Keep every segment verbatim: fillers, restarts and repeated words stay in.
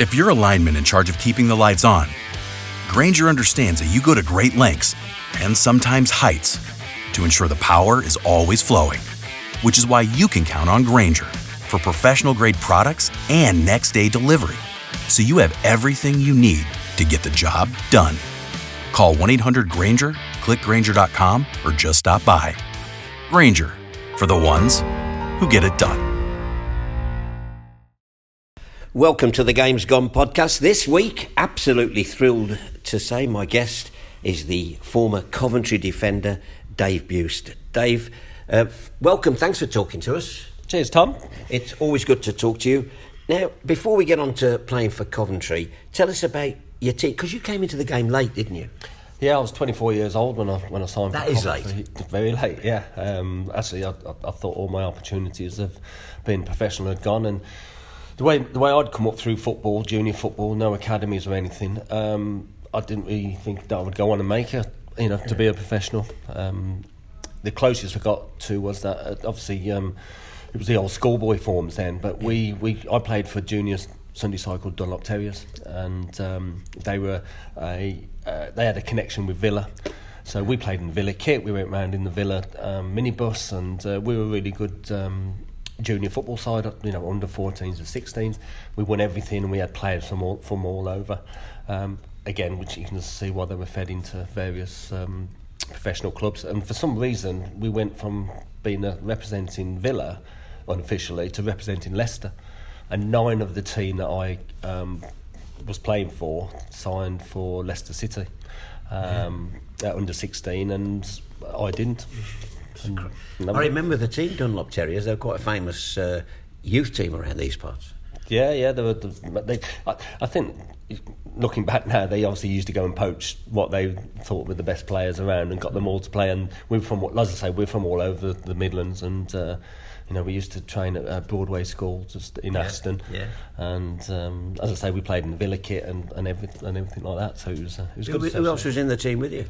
If you're a lineman in charge of keeping the lights on, Grainger understands that you go to great lengths and sometimes heights to ensure the power is always flowing, which is why you can count on Grainger for professional-grade products and next-day delivery, so you have everything you need to get the job done. Call one eight hundred Grainger, click Grainger dot com, or just stop by. Grainger, for the ones who get it done. Welcome to the Games Gone podcast. This week, absolutely thrilled to say my guest is the former Coventry defender, Dave Buist. Dave, uh, welcome. Thanks for talking to us. Cheers, Tom. It's always good to talk to you. Now, before we get on to playing for Coventry, tell us about your team, because you came into the game late, didn't you? Yeah, I was twenty-four years old when I when I signed that for is Coventry. late. Very late, yeah. Um, actually, I, I, I thought all my opportunities of being professional had gone, and the way the way I'd come up through football, junior football, no academies or anything, um, I didn't really think that I would go on and make it, you know, to be a professional. Um, the closest I got to was that, uh, obviously, um, it was the old schoolboy forms then, but we, we I played for juniors Sunday side called Dunlop Terriers, and um, they were a uh, they had a connection with Villa, so we played in Villa kit. We went round in the Villa um, minibus, and uh, we were really good um, junior football side, you know, under fourteens and sixteens. We won everything, and we had players from all from all over. Um, again, which you can see why they were fed into various um, professional clubs. And for some reason, we went from being a, representing Villa unofficially to representing Leicester. And nine of the team that I um, was playing for signed for Leicester City um, at under sixteen, and I didn't. And, I remember the team, Dunlop Terriers. They were quite a famous uh, youth team around these parts. Yeah, yeah. They were. They, I, I think, looking back now, they obviously used to go and poach what they thought were the best players around and got them all to play. And we were from, as I say, we're from all over the, the Midlands, and uh, you know, we used to train at uh, Broadway School just in yeah, Aston. Yeah. And um, as I say, we played in the Villa kit and and everything and everything like that. So it was. Uh, it was who, good. Who else was in the team with you?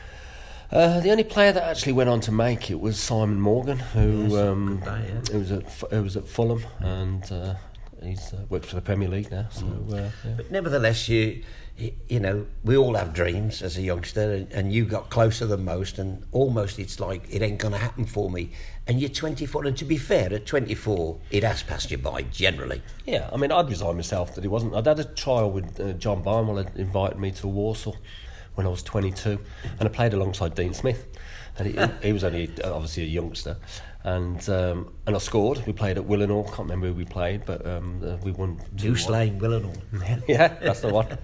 Uh, the only player that actually went on to make it was Simon Morgan, who yes, um, guy, yeah. who was at who was at Fulham, and uh, he's uh, worked for the Premier League now. So, uh, yeah. But nevertheless, you you know, we all have dreams as a youngster, and, and you got closer than most, and almost it's like it ain't going to happen for me. And you're twenty-four, and to be fair, at twenty-four, it has passed you by generally. Yeah, I mean, I'd resigned myself that it wasn't. I'd had a trial with uh, John Barnwell had invited me to Warsaw when I was twenty-two, and I played alongside Dean Smith, and he, he was only obviously a youngster, and um, and I scored. We played at Willenhall, can't remember who we played, but um, uh, we won. Deuce Lane, Willenhall. Yeah, that's the one.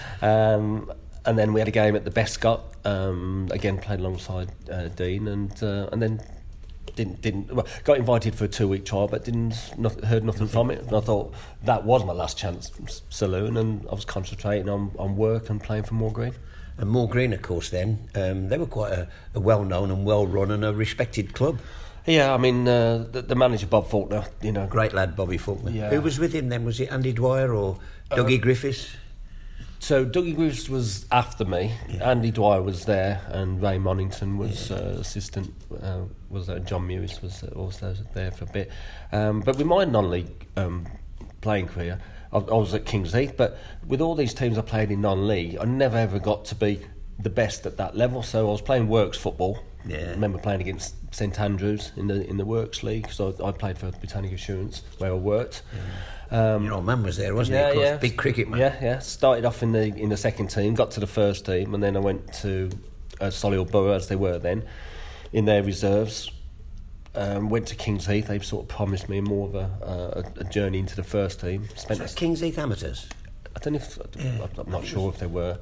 Um, and then we had a game at the Bescott, um, again played alongside uh, Dean, and uh, and then didn't didn't well, got invited for a two week trial, but didn't not, heard nothing from it. And I thought that was my last chance saloon, and I was concentrating on, on work and playing for Moor Green. And Moor Green, of course, then, um, they were quite a, a well-known and well-run and a respected club. Yeah, I mean, uh, the, the manager, Bob Faulkner, you know. Great lad, Bobby Faulkner. Yeah. Who was with him then? Was it Andy Dwyer or Dougie uh, Griffiths? So Dougie Griffiths was after me. Yeah. Andy Dwyer was there, and Ray Monington was yeah. uh, assistant. Uh, was uh, John Mewis was also there for a bit. Um, but with my non-league um, playing career, I was at Kings Heath, but with all these teams I played in non-league, I never ever got to be the best at that level. So I was playing Works football. Yeah. I remember playing against St Andrews in the in the Works League. So I played for Britannic Assurance, where I worked. Yeah. Um, Your old man was there, wasn't yeah, he? Of course, yeah. Big cricket man. Yeah, yeah. Started off in the in the second team, got to the first team, and then I went to uh, Solihull Borough, as they were then, in their reserves. Um, went to Kings Heath. They've sort of promised me more of a, a, a journey into the first team. Spent so Kings Heath Amateurs? I don't know if yeah. I'm not sure if they were.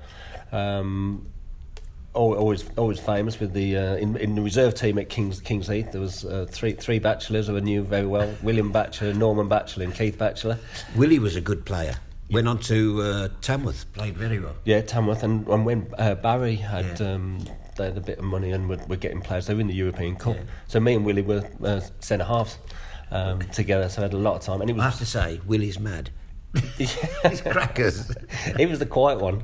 Um, always, always famous with the uh, in, in the reserve team at Kings Kings Heath. There was uh, three three bachelors who I knew very well: William Batchelor, Norman Batchelor, and Keith Batchelor. Willie was a good player. Went on to uh, Tamworth, played very well. Yeah, Tamworth, and, and when uh, Barry had. Yeah. Um, They had a bit of money and were, were getting players. They were in the European Cup. Yeah. So me and Willie were uh, centre halves um, together. So I had a lot of time. And it was I have to say, Willie's mad. He's crackers. He was the quiet one.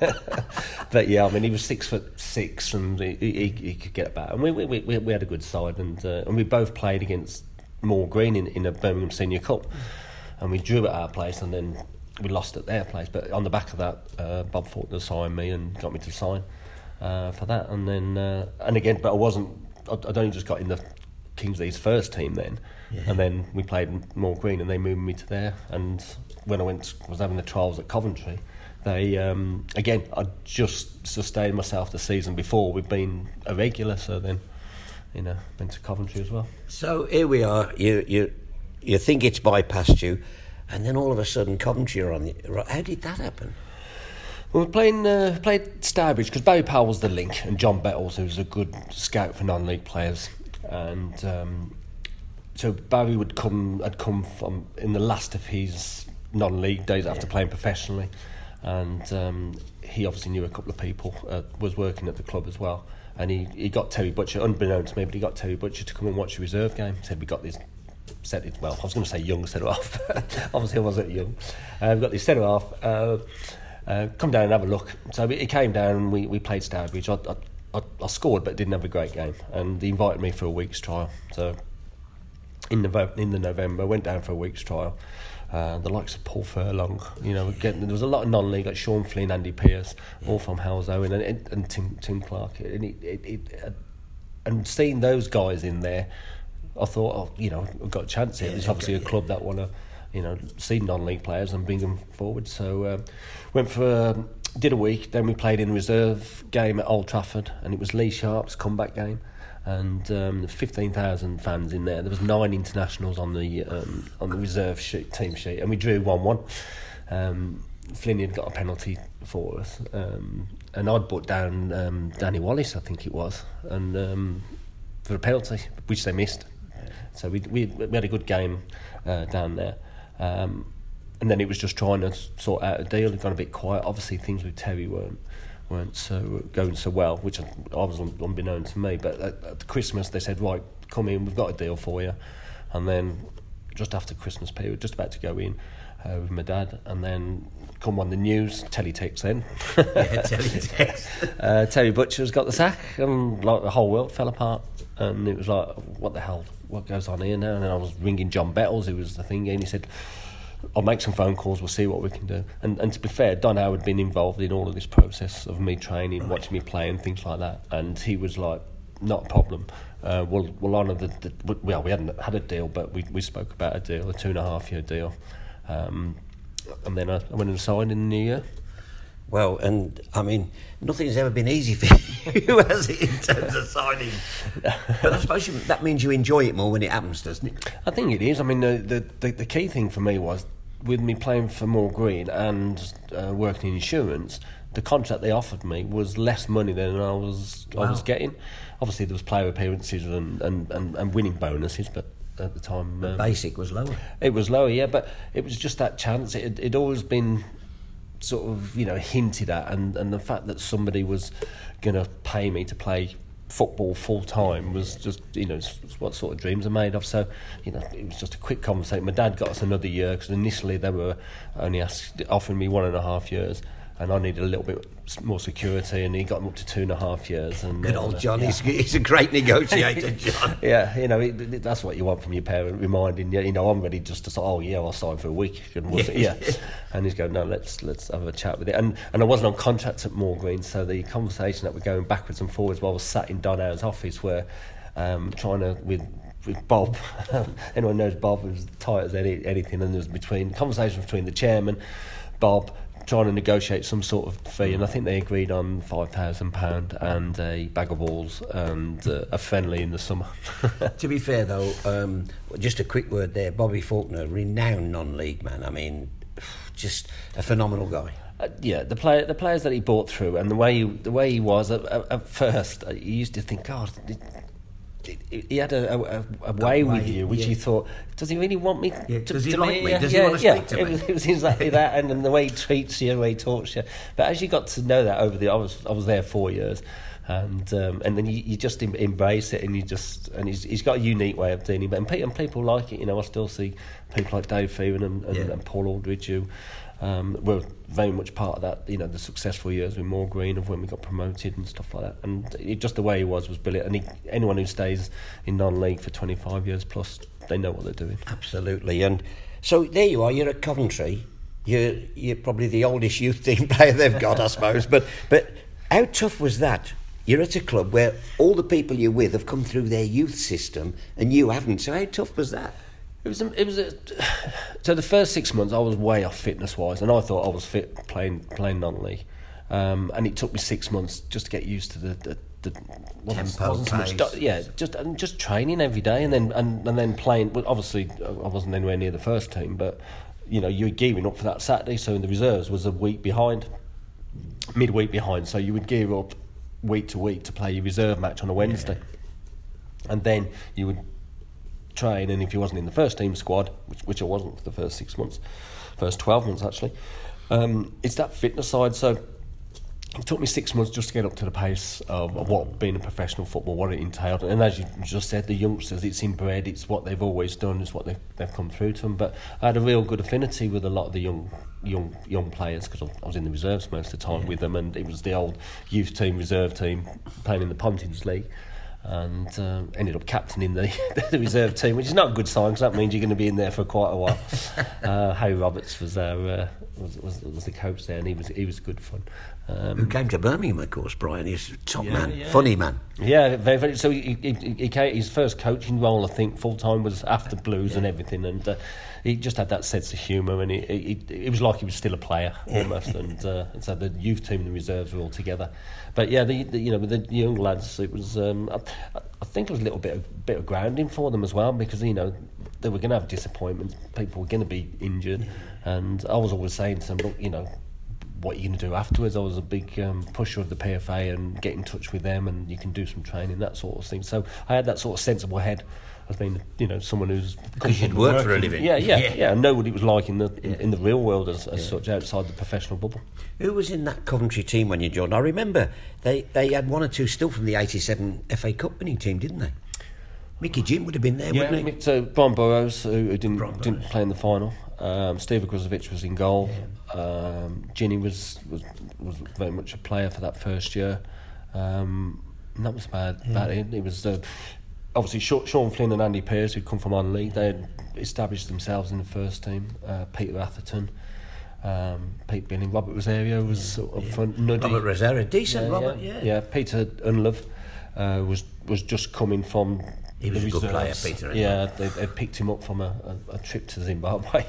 But yeah, I mean, he was six foot six, and he, he, he could get about. And we we we, we had a good side, and uh, and we both played against Moor Green in, in a Birmingham Senior Cup, and we drew at our place, and then we lost at their place. But on the back of that, uh, Bob Faulkner signed me and got me to sign uh, for that. And then, uh, and again, but I wasn't, I'd, I'd only just got in the Kingsley's first team then. Yeah. And then we played Moor Green and they moved me to there. And when I went, was having the trials at Coventry, they, um, again, I just sustained myself the season before. We've been a regular, so then, you know, went to Coventry as well. So here we are, you you you think it's bypassed you, and then all of a sudden Coventry are on the... How did that happen? We were playing, uh, played Stourbridge, because Barry Powell was the link, and John Bettles, who was a good scout for non-league players. And um, so Barry would come, had come from in the last of his non-league days after yeah. playing professionally. And um, he obviously knew a couple of people, uh, was working at the club as well. And he, he got Terry Butcher, unbeknownst to me, but he got Terry Butcher to come and watch the reserve game. He said, we got this centre, well, I was going to say young centre half. Obviously I wasn't young. Uh, we got this centre half, uh, uh, come down and have a look. So he came down and we, we played Stourbridge. I, I, I scored but didn't have a great game. And he invited me for a week's trial. So in the, in the November, I went down for a week's trial. Uh, the likes of Paul Furlong, you know, getting, there was a lot of non-league, like Sean Flynn, Andy Pearce, all from Halesowen, and, and, and Tim, Tim Clark. And, it, it, it, uh, and seeing those guys in there, I thought, oh, you know, I've got a chance here. Yeah, There's obviously okay, a club yeah. that want to, you know, see non-league players and bring them forward. So um, went for, um, did a week, then we played in the reserve game at Old Trafford, and it was Lee Sharp's comeback game. And um, fifteen thousand fans in there. There was nine internationals on the um, on the reserve sheet, team sheet, and we drew one one. Um, Flynn had got a penalty for us, um, and I'd put down um, Danny Wallace, I think it was, and um, for a penalty, which they missed. So we we, we had a good game uh, down there. Um, and then it was just trying to sort out a deal. It got a bit quiet. Obviously, things with Terry weren't. weren't so going so well, which I was unbeknown to me. But at, at Christmas they said, right, come in, we've got a deal for you. And then just after Christmas period, just about to go in uh, with my dad, and then come on the news, teletext then. yeah, teletext. uh, Terry Butcher's got the sack, and like the whole world fell apart. And it was like, what the hell, what goes on here now? And then I was ringing John Bettles, who was the thing, and he said, I'll make some phone calls, we'll see what we can do. And and to be fair, Don Howard had been involved in all of this process of me training, right. watching me play and things like that. And he was like, not a problem. Uh, we'll we'll honour the, the... Well, we hadn't had a deal, but we, we spoke about a deal, a two and a half year deal. Um, and then I, I went and signed in the new year. Well, and I mean, nothing's ever been easy for you, has it, in terms of signing? But I suppose you, that means you enjoy it more when it happens, doesn't it? I think it is. I mean, the the, the, the key thing for me was, with me playing for Moor Green and uh, working in insurance, the contract they offered me was less money than I was wow. I was getting. Obviously, there was player appearances and, and, and, and winning bonuses, but at the time... The um, basic was lower. It was lower, yeah, but it was just that chance. It had always been... sort of, you know, hinted at, and, and the fact that somebody was going to pay me to play football full time was just, you know, what sort of dreams are made of. So, you know, it was just a quick conversation. My dad got us another year, because initially they were only asked, offering me one and a half years, and I needed a little bit more security, and he got them up to two and a half years. And good old John, yeah. he's, he's a great negotiator, John. Yeah, you know, it, it, that's what you want from your parent, reminding you, you know, I'm ready just to say, oh yeah, I'll sign for a week. And we'll yeah. yeah. And he's going, no, let's let's have a chat with it. And and I wasn't on contract at Moor Green, so the conversation that we're going backwards and forwards while I was sat in Don Howard's office, where um, trying to, with with Bob, anyone knows Bob was tight as any, anything, and there was between conversation between the chairman, Bob, trying to negotiate some sort of fee, and I think they agreed on five thousand pounds and a bag of balls and uh, a friendly in the summer. To be fair, though, um, just a quick word there. Bobby Faulkner, renowned non-league man. I mean, just a phenomenal guy. Uh, yeah, the player, the players that he brought through, and the way he, the way he was at, at, at first, uh, you used to think, God. It, he had a, a, a way, way with you, which yeah. you thought, does he really want me yeah. to, does he to like me? me? Does yeah, he want to yeah. speak to it me? Was, it was exactly that, and, and the way he treats you, the way he talks to you. But as you got to know that over the, I was I was there four years, and um, and then you, you just em- embrace it, and you just and he's he's got a unique way of dealing. But and people, and people like it. You know, I still see people like Dave Fearon and, and, yeah. and Paul Aldridge who um, were very much part of that. You know, the successful years with Moor Green of when we got promoted and stuff like that. And it, just the way he was was brilliant. And he, anyone who stays in non-league for twenty-five years plus, they know what they're doing. Absolutely. And so there you are. You're at Coventry. you're you're probably the oldest youth team player they've got, I suppose. But but how tough was that? You're at a club where all the people you're with have come through their youth system and you haven't. So how tough was that? It was. A, it was. A, so the first six months, I was way off fitness wise, and I thought I was fit playing playing non-league, um, and it took me six months just to get used to the. the the wasn't, Tempo, wasn't so much, pace. yeah, just and just training every day, and then and, and then playing. Well, obviously, I wasn't anywhere near the first team, but you know, you were gearing up for that Saturday. So in the reserves was a week behind, midweek behind. So you would gear up week to week to play your reserve match on a Wednesday, yeah. And then you would train, and if you wasn't in the first team squad, which, which I wasn't for the first six months, first twelve months actually, um, it's that fitness side. So it took me six months just to get up to the pace of, of what being a professional football, what it entailed. And as you just said, the youngsters, it's inbred, it's what they've always done, it's what they've, they've come through to them. But I had a real good affinity with a lot of the young young young players because I was in the reserves most of the time, yeah, with them, and it was the old youth team, reserve team playing in the Pontins League. And uh, ended up captaining the, the reserve team, which is not a good sign because that means you're going to be in there for quite a while. Uh, Harry Roberts was our uh, was, was was the coach there, and he was he was good fun. Um, Who came to Birmingham, of course, Brian. He's a top yeah, man, yeah. funny man. Yeah, very, very. So he, he, he came, his first coaching role, I think, full time was after Blues yeah. and everything, and uh, he just had that sense of humour, and he, he, it was like he was still a player almost. and, uh, and so the youth team and the reserves were all together. But yeah, the, the you know with the young lads, it was. Um, I, I think it was a little bit of, bit of grounding for them as well because you know they were going to have disappointments. People were going to be injured, yeah. and I was always saying to them, look, you know, what are you going to do afterwards? I was a big um, pusher of the P F A and get in touch with them, and you can do some training, that sort of thing. So I had that sort of sensible head as being, you know, someone who's because you'd work for a living. Yeah, yeah, yeah, yeah. and know what it was like in the yeah. in the real world as, as yeah. such outside the professional bubble. Who was in that Coventry team when you joined? I remember they, they had one or two still from the eighty-seven F A Cup winning team, didn't they? Mickey Jim would have been there, yeah, wouldn't he? So Brian Burrows, who, who didn't Brian didn't Burrows. play in the final. Um, Steve Agrozovic was in goal. Yeah. Um, Ginny was, was was very much a player for that first year. Um, and that was about, yeah. about it. It was uh, obviously Sean Flynn and Andy Pearce, who'd come from on-league. They had established themselves in the first team. Uh, Peter Atherton, um, Pete Billing, Robert Rosario was yeah. sort of yeah. front. Nuddy. Robert Rosario, decent yeah, Robert, yeah. yeah. Yeah, Peter Unlove uh, was was just coming from. He was the a good player, reserves. Peter. Yeah, they, they picked him up from a, a, a trip to Zimbabwe,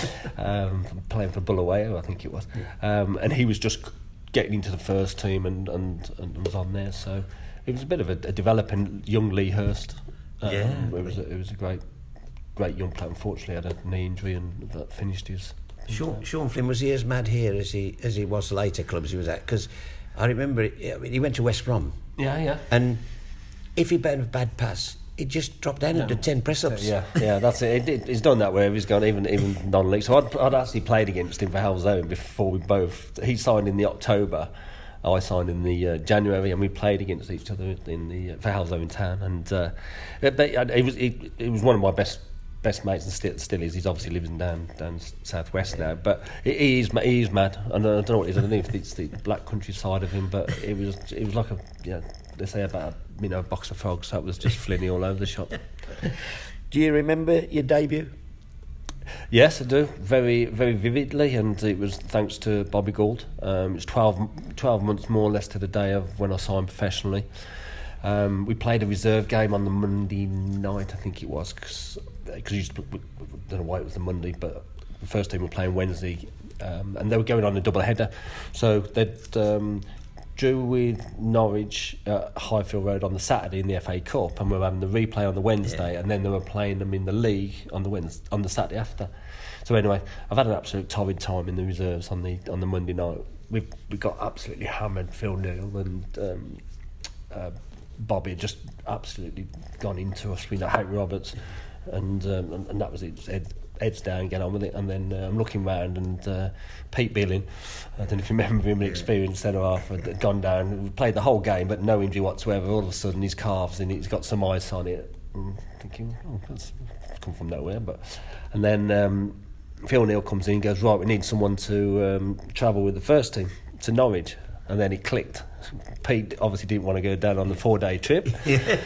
um, playing for Bulawayo, I think it was. Yeah. Um, and he was just getting into the first team and, and, and was on there. So it was a bit of a, a developing young Lee Hurst. Um, yeah, it was a, it was a great, great young player. Unfortunately, had a knee injury and that finished his. Sean, Sean Flynn, was he as mad here as he as he was later clubs he was at? Because I remember I mean, he went to West Brom. Yeah, yeah. And if he had a bad pass, he just dropped down no. and did ten press-ups. Yeah, yeah, that's it. it. He's done that where he's gone even even non-league. So I'd, I'd actually played against him for Halzone before we both. He signed in the October, I signed in the uh, January, and we played against each other in the uh, for Halzone Town. And uh, it, it was it, it was one of my best best mates, and still, still is. He's obviously living down down southwest now, but he is he is mad. I don't, I don't know what it is. I don't know if it's the black country side of him, but it was it was like a yeah. They say about you know a box of frogs. That was just Flinny all over the shop. Do you remember your debut? Yes, I do, very very vividly, and it was thanks to Bobby Gould. Um, it was twelve, twelve months more or less to the day of when I signed professionally. Um, we played a reserve game on the Monday night, I think it was, because I don't know why it was the Monday, but the first team were playing Wednesday, um, and they were going on a double header, so they'd. Um, drew with Norwich at Highfield Road on the Saturday in the F A Cup, and we were having the replay on the Wednesday, yeah. and then they were playing them in the league on the Wednesday, on the Saturday after. So anyway, I've had an absolute torrid time in the reserves on the on the Monday night. We we got absolutely hammered. Phil Neal and um, uh, Bobby had just absolutely gone into us. We know Harry Roberts, and, um, and and that was it. Ed, heads down, get on with it, and then uh, I'm looking round, and uh, Pete Billing, I don't know if you remember him, an experienced centre half, had gone down, played the whole game, but no injury whatsoever. All of a sudden, his calves and he's got some ice on it. I'm thinking, oh, that's come from nowhere, but and then um, Phil Neal comes in and goes, right, we need someone to um, travel with the first team to Norwich. And then it clicked. Pete obviously didn't want to go down on the four-day trip.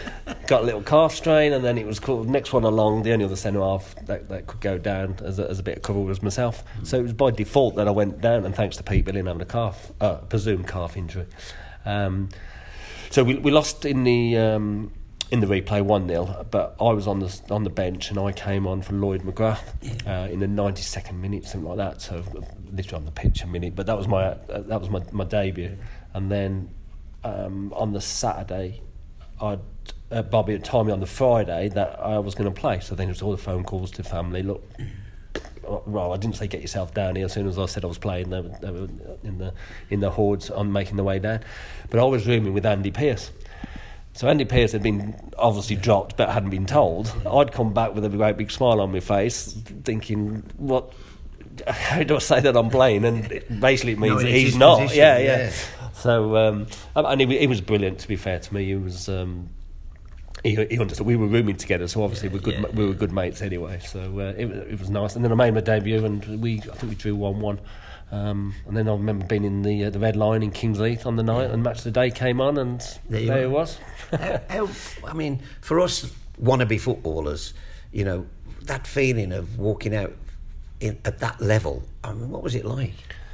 got a little calf strain, and then it was called next one along. The only other centre half that, that could go down as a, as a bit of cover was myself. Mm. So it was by default that I went down, and thanks to Pete Billing having a calf, uh, presumed calf injury. Um, so we we lost in the um, in the replay one nil, but I was on the on the bench and I came on for Lloyd McGrath uh, in the ninety-second minute, something like that. So literally on the pitch a minute, but that was my uh, that was my, my debut, and then um, on the Saturday, I'd. Uh, Bobby had told me on the Friday that I was going to play, so then it was all the phone calls to family. Look, well, I didn't say get yourself down here. As soon as I said I was playing, they were, they were in the in the hordes on making their way down. But I was rooming with Andy Pearce. So Andy Pearce had been obviously dropped, but hadn't been told. I'd come back with a great big smile on my face, thinking, "What? How do I say that I'm playing?" And it basically it means no, he's not. Position, yeah, yeah, yeah. So um, and he, he was brilliant. To be fair to me, he was. Um, He, he understood. We were rooming together, so obviously yeah, we're good. Yeah, we were good mates anyway. So uh, it, it was nice. And then I made my debut, and we I think we drew one one. Um, and then I remember being in the uh, the Red Lion in Kingsleith on the night, yeah. and Match of the Day came on, and there, there it was. how, how, I mean, for us wannabe footballers, you know, that feeling of walking out in, at that level. I mean, what was it like?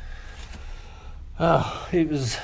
Oh, it was.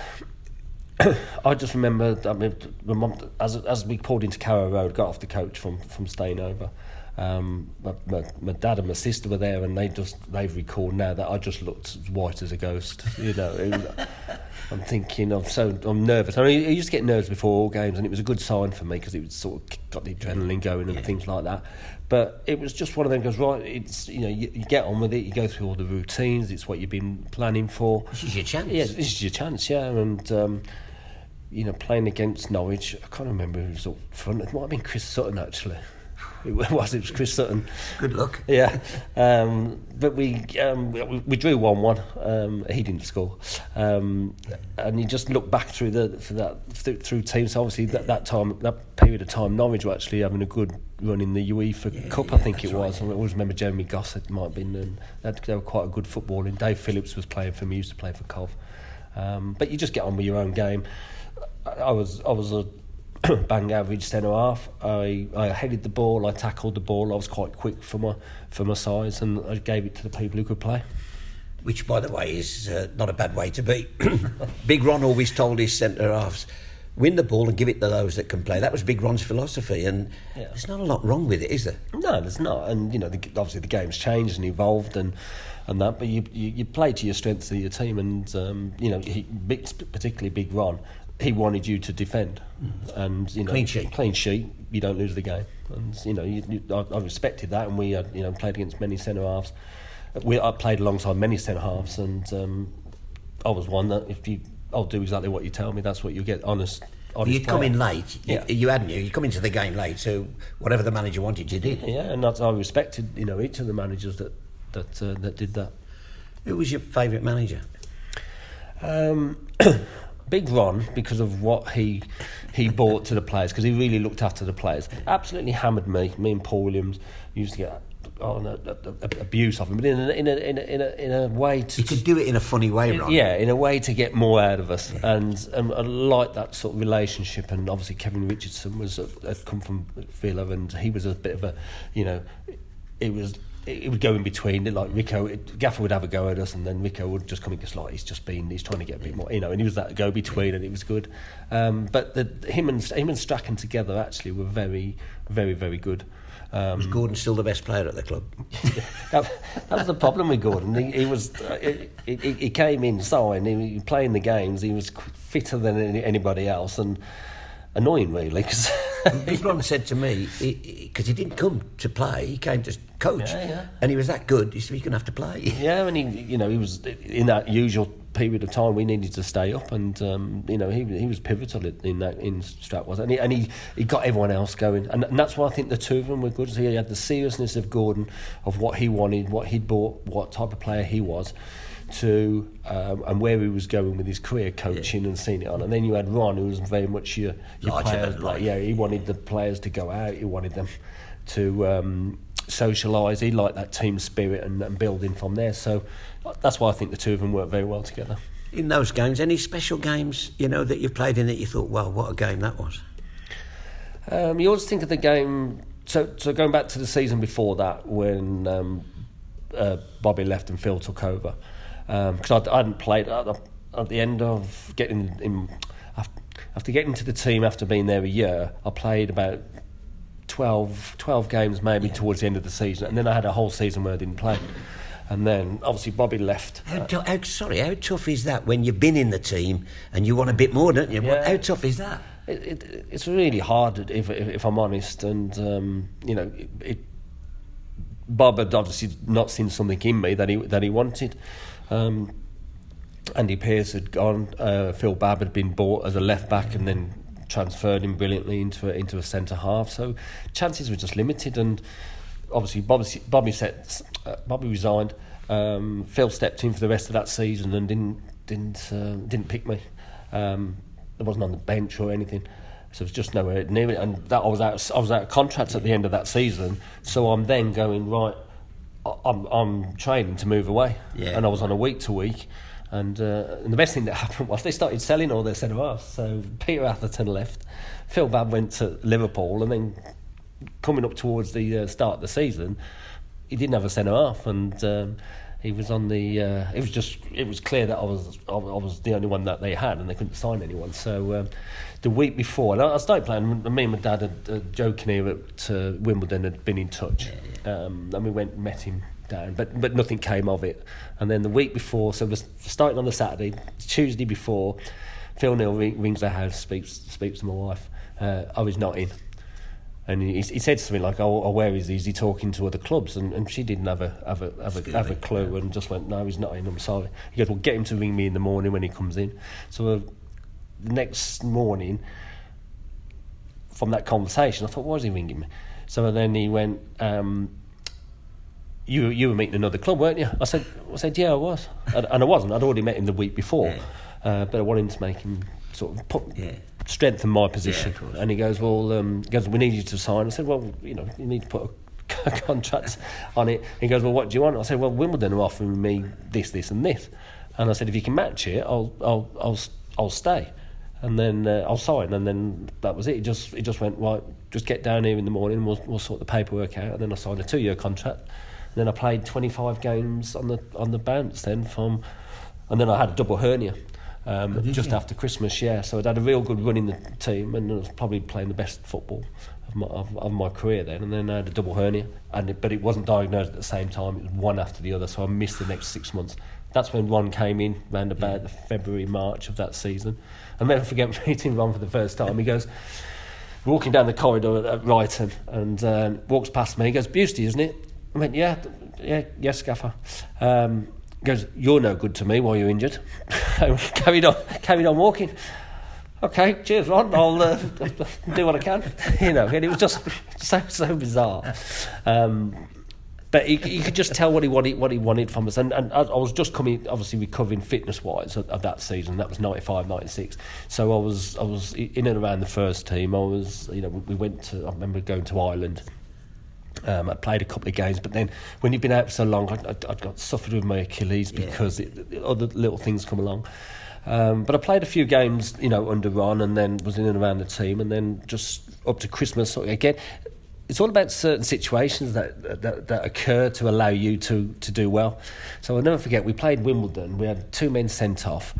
I just remember, I mean, my mum, as as we pulled into Carrow Road, got off the coach from, from staying over. Um, my, my, my dad and my sister were there, and they just they've recalled now that I just looked as white as a ghost. You know, it, I'm thinking I'm so I'm nervous. I mean, I used to get nerves before all games, and it was a good sign for me because it was sort of got the adrenaline going and yeah. things like that. But it was just one of them goes right. It's you know you, you get on with it. You go through all the routines. It's what you've been planning for. This is your chance. Yeah, this is your chance. Yeah, and. Um, You know, playing against Norwich, I can't remember who was up front. It might have been Chris Sutton, actually. It was, it was Chris Sutton. Good luck. Yeah. Um, but we, um, we we drew one one. Um, he didn't score. Um, and you just look back through the for that through, through teams. Obviously, that, that time, that period of time, Norwich were actually having a good run in the UEFA yeah, Cup, yeah, I think it was. Right. I always remember Jeremy Gossett might have been. And they were quite a good footballing. Dave Phillips was playing for me, used to play for Cov. Um, but you just get on with your own game. I was I was a bang average centre half. I, I headed the ball, I tackled the ball. I was quite quick for my for my size, and I gave it to the people who could play. Which, by the way, is uh, not a bad way to be. Big Ron always told his centre halves, win the ball and give it to those that can play. That was Big Ron's philosophy, and yeah. there's not a lot wrong with it, is there? No, there's not. And you know, the, obviously the game's changed and evolved, and. And that, but you, you you play to your strengths of your team, and um, you know, he, particularly Big Ron, he wanted you to defend, mm. and you know, clean sheet, clean sheet, you don't lose the game, and you know, you, you, I, I respected that, and we had, you know, played against many centre halves. We I played alongside many centre halves, and um, I was one that if you, I'll do exactly what you tell me. That's what you get, honest. honest You'd come in late, yeah. You, you hadn't you? You come into the game late, so whatever the manager wanted, you did. Yeah, and I respected, you know, each of the managers that. That uh, that did that. Who was your favourite manager? Um, Big Ron, because of what he he brought to the players, because he really looked after the players. Absolutely hammered me. Me and Paul Williams used to get on a, a, a, abuse of him, but in a, in a in a in a in a way to. He could do it in a funny way, Ron. Yeah, in a way to get more out of us, yeah. and, and I like that sort of relationship. And obviously Kevin Richardson was had come from Villa, and he was a bit of a, you know, it was. It would go in between, like Rico. It, Gaffer would have a go at us, and then Rico would just come in just like he's just been, he's trying to get a bit more, you know. And he was that go between, and it was good. Um, but the, him and him and Strachan together actually were very, very, very good. Um, was Gordon still the best player at the club? that, that was the problem with Gordon. He, he was, uh, he, he, he came in, signed, he was playing the games. He was fitter than any, anybody else, and. Annoying, really, because Big Ron said to me, because he, he, he didn't come to play, he came to coach, yeah, yeah. and he was that good. He said, "You're going to have to play." Yeah, and he, you know, he was in that usual period of time we needed to stay up, and um, you know, he he was pivotal in that in Strat was, and he and he, he got everyone else going, and, and that's why I think the two of them were good. He had the seriousness of Gordon, of what he wanted, what he'd bought, what type of player he was. To um, and where he was going with his career, coaching yeah. and seeing it on, and then you had Ron, who was very much your, your players. Like, yeah, he wanted the players to go out. He wanted them to um, socialise. He liked that team spirit and, and building from there. So that's why I think the two of them work very well together. In those games, any special games you know that you played in that you thought, "Well, what a game that was"? Um, you always think of the game. So, so going back to the season before that, when um, uh, Bobby left and Phil took over, because um, I, I hadn't played at the, at the end of getting in, after getting to the team after being there a year. I played about twelve, twelve games maybe yeah. towards the end of the season, and then I had a whole season where I didn't play. And then obviously Bobby left. How, t- how sorry, how tough is that when you've been in the team and you want a bit more, don't you? Yeah. How tough is that? It, it, it's really hard, if, if, if I'm honest. And um, you know, it, it, Bob had obviously not seen something in me that he that he wanted. Um, Andy Pearce had gone. Uh, Phil Babb had been bought as a left back and then transferred him brilliantly into a, into a centre half. So chances were just limited. And obviously Bobby Bobby, set, uh, Bobby resigned. Um, Phil stepped in for the rest of that season and didn't didn't uh, didn't pick me. Um, I wasn't on the bench or anything, so it was just nowhere near it. And that I was out. I was out of contract at the end of that season. So I'm then going right. I'm I'm training to move away, yeah. and I was on a week to week. And, uh, and the best thing that happened was they started selling all their centre halves. So Peter Atherton left, Phil Babb went to Liverpool, and then coming up towards the uh, start of the season, he didn't have a centre half, and um, he was on the. Uh, it was just. It was clear that I was. I was the only one that they had, and they couldn't sign anyone. So um, the week before, and I started playing. Me and my dad, had, uh, Joe Kinnear at uh, Wimbledon, had been in touch, yeah, yeah. Um, and we went and met him down, but but nothing came of it. And then the week before, so it was starting on the Saturday, Tuesday before, Phil Neal rings the house, speaks speaks to my wife. Uh, I was not in. And he, he said to me like, "Oh, oh where is he? Is he talking to other clubs?" And, and she didn't have a have a have a, have a clue, and just went, "No, he's not in. I'm sorry." He goes, "Well, get him to ring me in the morning when he comes in." So uh, the next morning, from that conversation, I thought, "Why is he ringing me?" So then he went, um, "You you were meeting another club, weren't you?" I said, "I said yeah, I was," and, and I wasn't. I'd already met him the week before, yeah. uh, but I wanted to make him sort of put. Yeah. strengthen my position. Yeah, and he goes, well, um, he goes, we need you to sign. I said, well, you know, you need to put a contract on it. He goes, well, what do you want? I said, well, Wimbledon are offering me this, this, and this. And I said, if you can match it, I'll, I'll, I'll, I'll stay, and then uh, I'll sign. And then that was it. It just, it just went right. Just get down here in the morning. We'll, we'll sort the paperwork out. And then I signed a two-year contract. And then I played twenty-five games on the on the bounce. Then from, and then I had a double hernia. Um, oh, just you? after Christmas, yeah. So I'd had a real good run in the team, and I was probably playing the best football of my of, of my career then. And then I had a double hernia, and it, but it wasn't diagnosed at the same time. It was one after the other, so I missed the next six months. That's when Ron came in, round about yeah. the February, March of that season. I'll never forget meeting Ron for the first time. He goes, walking down the corridor at Brighton, and uh, walks past me. He goes, Busty, isn't it? I went, yeah, yeah, yes, Gaffer. Um, He goes, you're no good to me while you're injured. carried on, carried on walking. Okay, cheers, Ron. I'll uh, do what I can. You know, and it was just so so bizarre. Um, but you, you could just tell what he wanted, what he wanted from us. And, and I, I was just coming, obviously recovering fitness wise of, of that season. That was ninety-five, ninety-six. So I was I was in and around the first team. I was, you know, we went to. I remember going to Ireland. Um, I played a couple of games, but then when you've been out for so long, I, I, I got suffered with my Achilles because yeah. it, it, other little things come along. Um, but I played a few games, you know, under Ron, and then was in and around the team, and then just up to Christmas again. It's all about certain situations that that, that occur to allow you to, to do well. So I'll never forget, we played Wimbledon. We had two men sent off.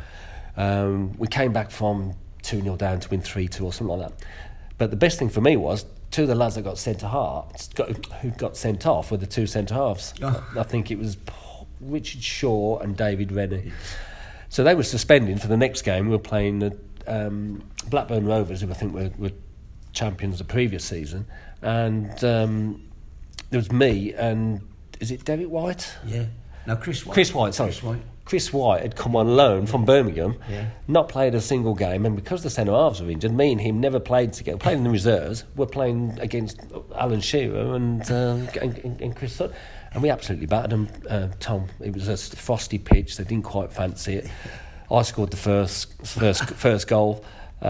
Um, we came back from two nil down to win three two or something like that. But the best thing for me was, two of the lads that got centre halves, got, who got sent off, were the two centre halves. Oh. I think it was Richard Shaw and David Rennie. So they were suspended for the next game. We were playing the um, Blackburn Rovers, who I think were, were champions the previous season. And um, there was me and, is it Derek White? Yeah. No, Chris White. Chris White, sorry. Chris White. Chris White had come on loan from Birmingham, yeah. not played a single game, and because the centre halves were injured, me and him never played together. Played in the reserves. We're playing against Alan Shearer and, um, and, and Chris Sutton, and we absolutely battered them. Uh, Tom, it was a frosty pitch; they didn't quite fancy it. I scored the first first first goal,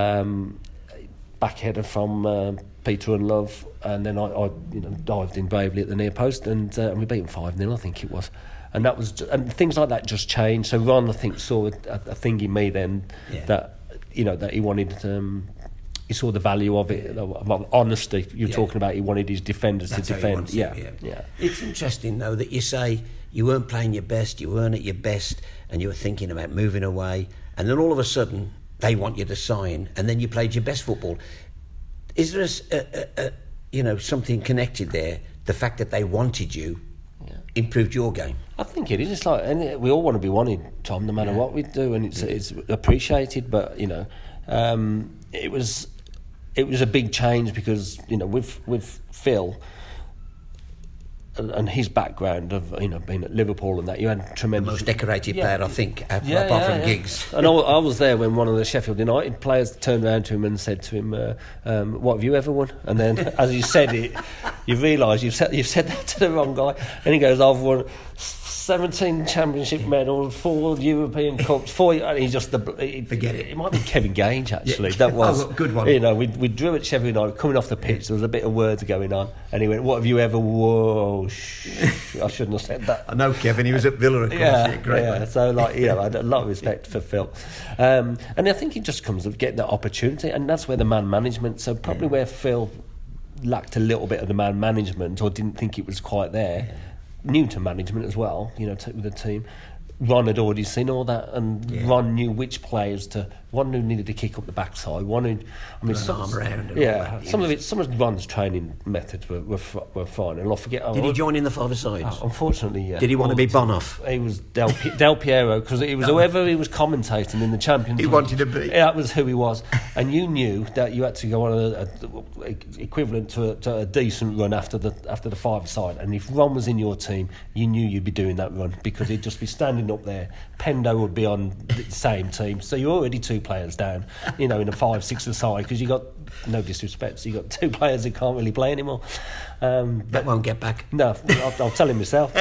um, backheader from uh, Peter Unlove, and then I, I you know dived in bravely at the near post, and, uh, and we beat them five nil, I think it was. And that was, and things like that just changed. So Ron, I think, saw a, a thing in me then yeah. that, you know, that he wanted, um, he saw the value of it, of honesty. You're yeah. talking about he wanted his defenders That's to defend. Yeah. It, yeah, yeah. It's interesting though that you say you weren't playing your best, you weren't at your best, and you were thinking about moving away, and then all of a sudden they want you to sign, and then you played your best football. Is there a, a, a you know something connected there? The fact that they wanted you yeah. improved your game. I think it is. It's like, and we all want to be wanted, Tom, no matter yeah. what we do, and it's yeah. it's appreciated. But you know, um, it was it was a big change because you know with with Phil. And his background of you know being at Liverpool and that, you had tremendous. The most decorated yeah. player, I think, apart yeah, yeah, from yeah. Giggs. And I, I was there when one of the Sheffield United players turned around to him and said to him, uh, um, "What have you ever won?" And then, as you said it, you realise you've said you've said that to the wrong guy. And he goes, "I've won seventeen Championship medals, four European Cups, four." And he just the he, forget it. It might be Kevin Gage actually. Yeah. That was oh, good one. You know, we we drew at Sheffield United coming off the pitch. There was a bit of words going on, and he went, "What have you ever?" Whoa, shh, I shouldn't have said that. I know Kevin. He was at Villa, of course. Yeah, yeah, great yeah. man. So like you know, I had a lot of respect for Phil, um, and I think it just comes of getting that opportunity, and that's where the man management. So probably yeah. where Phil lacked a little bit of the man management, or didn't think it was quite there. Yeah. New to management as well, you know, t- with the team. Ron had already seen all that, and yeah. Ron knew which players to. One who needed to kick up the backside. One who, I mean, some, arm around. And yeah, all that. some of it, some of Ron's training methods were were, were fine. And I forget. Did oh, he join in the five sides? Oh, unfortunately, yeah. Did he want to be Bonoff? He was Del, P- Del Piero because it was no. whoever he was commentating in the Champions He League. wanted to be. Yeah, that was who he was, and you knew that you had to go on a, a, a equivalent to a, to a decent run after the after the five side. And if Ron was in your team, you knew you'd be doing that run because he'd just be standing up there. Pendo would be on the same team, so you're already two players down. You know, in a five six aside because you got no disrespect, so you got two players who can't really play anymore. Um, that won't get back. No, I'll, I'll tell him myself.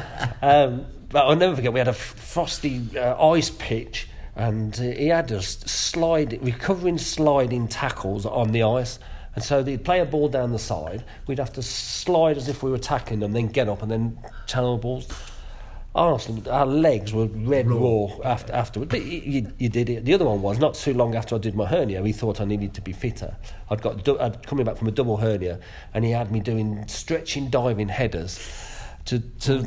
um, but I'll never forget we had a frosty uh, ice pitch, and uh, he had us slide recovering sliding tackles on the ice. And so they'd play a ball down the side, we'd have to slide as if we were tackling them, then get up and then channel balls. Honestly, our legs were red raw, raw after afterwards. But you, you, you did it. The other one was not too long after I did my hernia. He thought I needed to be fitter. I'd got I'd coming back from a double hernia, and he had me doing stretching, diving headers. To to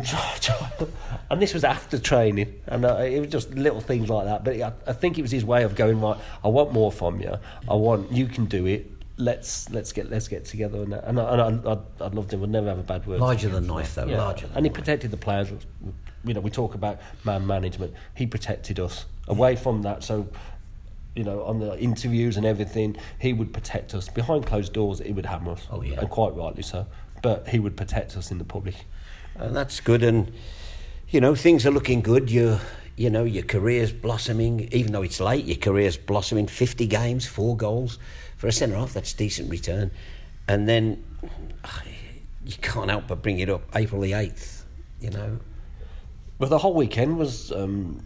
and this was after training, and uh, it was just little things like that. But I, I think it was his way of going, right, I want more from you. I want you can do it. Let's let's get let's get together and and, I, and I, I'd, I'd loved him. I'd never have a bad word. Larger than life, though. Yeah. Larger. Than and he life. protected the players. You know, we talk about man management. He protected us away from that. So, you know, on the interviews and everything, he would protect us behind closed doors. He would hammer us, oh, yeah. and quite rightly so. But he would protect us in the public. And that's good. And you know, things are looking good. You you know, your career's blossoming. Even though it's late, your career's blossoming. Fifty games, four goals for a centre half. That's decent return. And then you can't help but bring it up. April the eighth. You know. Well, the whole weekend was um,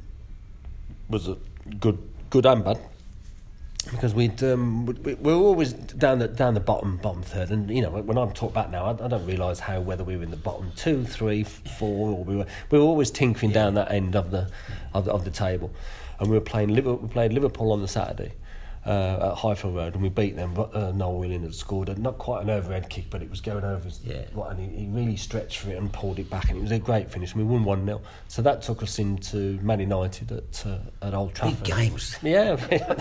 was a good, good and bad because we'd um, we, we were always down the down the bottom bottom third, and you know when I'm talking back now, I, I don't realise how whether we were in the bottom two, three, four, or we were we were always tinkering yeah. down that end of the of the, of the table, and we were playing Liverpool. We played Liverpool on the Saturday. Uh, at Highfield Road, and we beat them. But uh, Noel Whelan had scored a, not quite an overhead kick, but it was going over his, yeah. and he, he really stretched for it and pulled it back, and it was a great finish. And we won one nil. So that took us into Man United at uh, at Old Trafford. Big games. Yeah,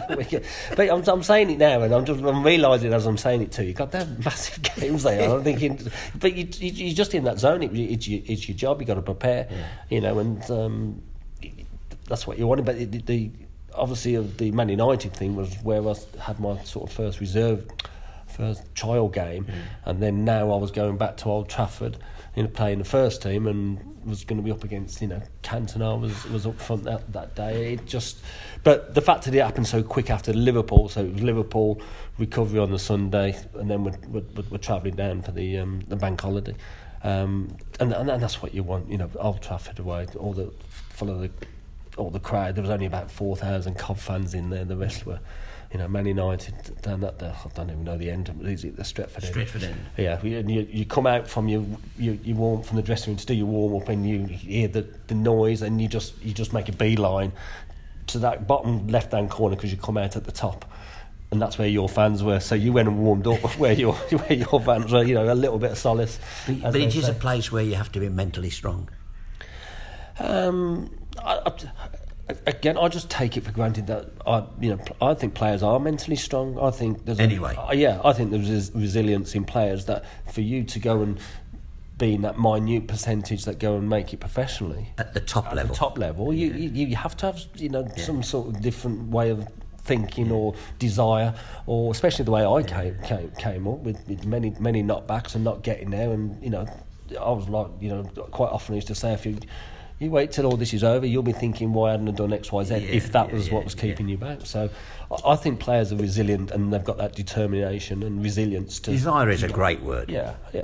but I'm, I'm saying it now, and I'm just I'm realising as I'm saying it too. You got that massive games there. I'm thinking, but you, you you're just in that zone. It, it's your it's your job. You got to prepare, yeah. you know, and um, that's what you wanted. But the, the obviously of the Man United thing was where I had my sort of first reserve, first trial game, mm. and then now I was going back to Old Trafford, you know, playing the first team, and was going to be up against, you know, Cantona was was up front that, that day. It just, but the fact that it happened so quick after Liverpool, so it was Liverpool recovery on the Sunday, and then we're we're, we're travelling down for the um, the bank holiday, um, and and that's what you want, you know, Old Trafford away, all the full of the. All the crowd. There was only about four thousand Cobb fans in there. The rest were, you know, Man United down that. The, I don't even know the end. Is it the Stretford end? Stretford end. Yeah, and you you come out from your you you warm from the dressing room to do your warm up, and you hear the, the noise, and you just you just make a beeline to that bottom left hand corner because you come out at the top, and that's where your fans were. So you went and warmed up where your where your fans were. You know, a little bit of solace. But, but it is say. a place where you have to be mentally strong. Um, I, I, again, I just take it for granted that I, you know, I think players are mentally strong. I think there's anyway. A, uh, yeah, I think there's resilience in players that for you to go and be in that minute percentage that go and make it professionally at the top at level. The top level, you, yeah. you you have to have you know yeah. some sort of different way of thinking or desire, or especially the way I came came, came up with, with many many knockbacks and not getting there. And you know, I was like, you know, quite often I used to say, if you you wait till all this is over, you'll be thinking, why hadn't I done X, Y, Z? Yeah, if that yeah, was what was keeping yeah. you back. So I think players are resilient and they've got that determination and resilience to. Desire is a great word. Yeah, yeah.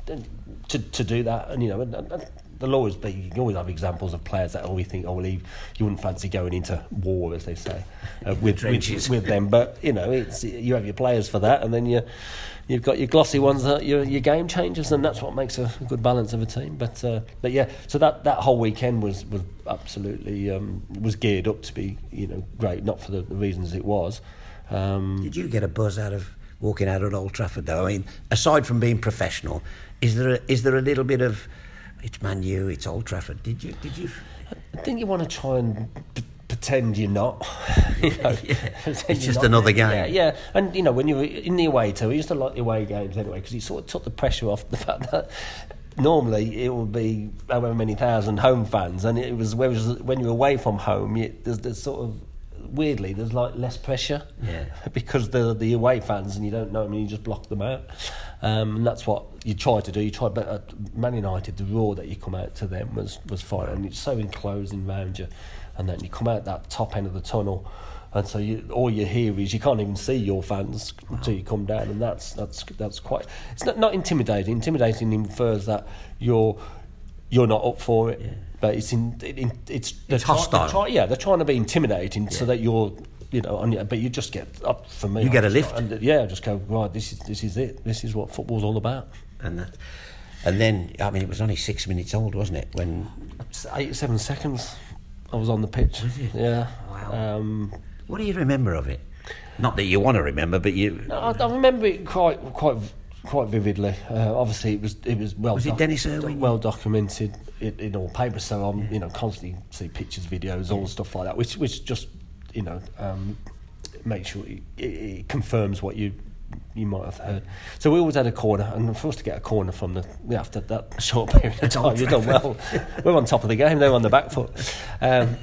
To to do that, and you know, and, and, there'll always be, you always have examples of players that always think, oh, well, you, you wouldn't fancy going into war, as they say, uh, with, with with them. But, you know, it's you have your players for that, and then you, you've got your glossy ones that your your game changers, and that's what makes a good balance of a team. But, uh, but yeah, so that, that whole weekend was, was absolutely, um, was geared up to be, you know, great, not for the, the reasons it was. Um, Did you get a buzz out of walking out at Old Trafford, though? I mean, aside from being professional, is there a, is there a little bit of... It's Man U, it's Old Trafford. Did you? Did you? I think you want to try and p- pretend you're not. you know, yeah. It's just another game. Yeah, yeah. And you know, when you were in the away tour, we used to like the away games anyway, because it sort of took the pressure off the fact that normally it would be however many thousand home fans, and it was whereas when you're away from home, you, there's, there's sort of weirdly there's like less pressure. Yeah. Because they're the away fans, and you don't know them, and you just block them out. Um, and that's what you try to do. You try, but at Man United, the roar that you come out to them was was fine, and it's so enclosing round you, and then you come out that top end of the tunnel, and so you, all you hear is you can't even see your fans wow. until you come down, and that's that's that's quite. It's not not intimidating. Intimidating infers that you're you're not up for it, yeah. but it's in, in it's it's hostile. Try, yeah, they're trying to be intimidating yeah. so that you're. You know, and, but you just get up for me. You get a lift, and, yeah. Just go right. This is this is it. This is what football's all about. And that, and then I mean, it was only six minutes old, wasn't it? When eight seven seconds, I was on the pitch. Was it? Yeah. Wow. Um, what do you remember of it? Not that you want to remember, but you. No, I, I remember it quite quite quite vividly. Uh, obviously, it was it was well. Was it doc- Dennis Irwin? Well documented in, in all papers. So I'm yeah. you know constantly see pictures, videos, all stuff like that, which which just. You know, um, make sure it, it, it confirms what you you might have heard. So we always had a corner, and for us to get a corner from the after that short period of time, you've done well. We're on top of the game; they're on the back foot. Um,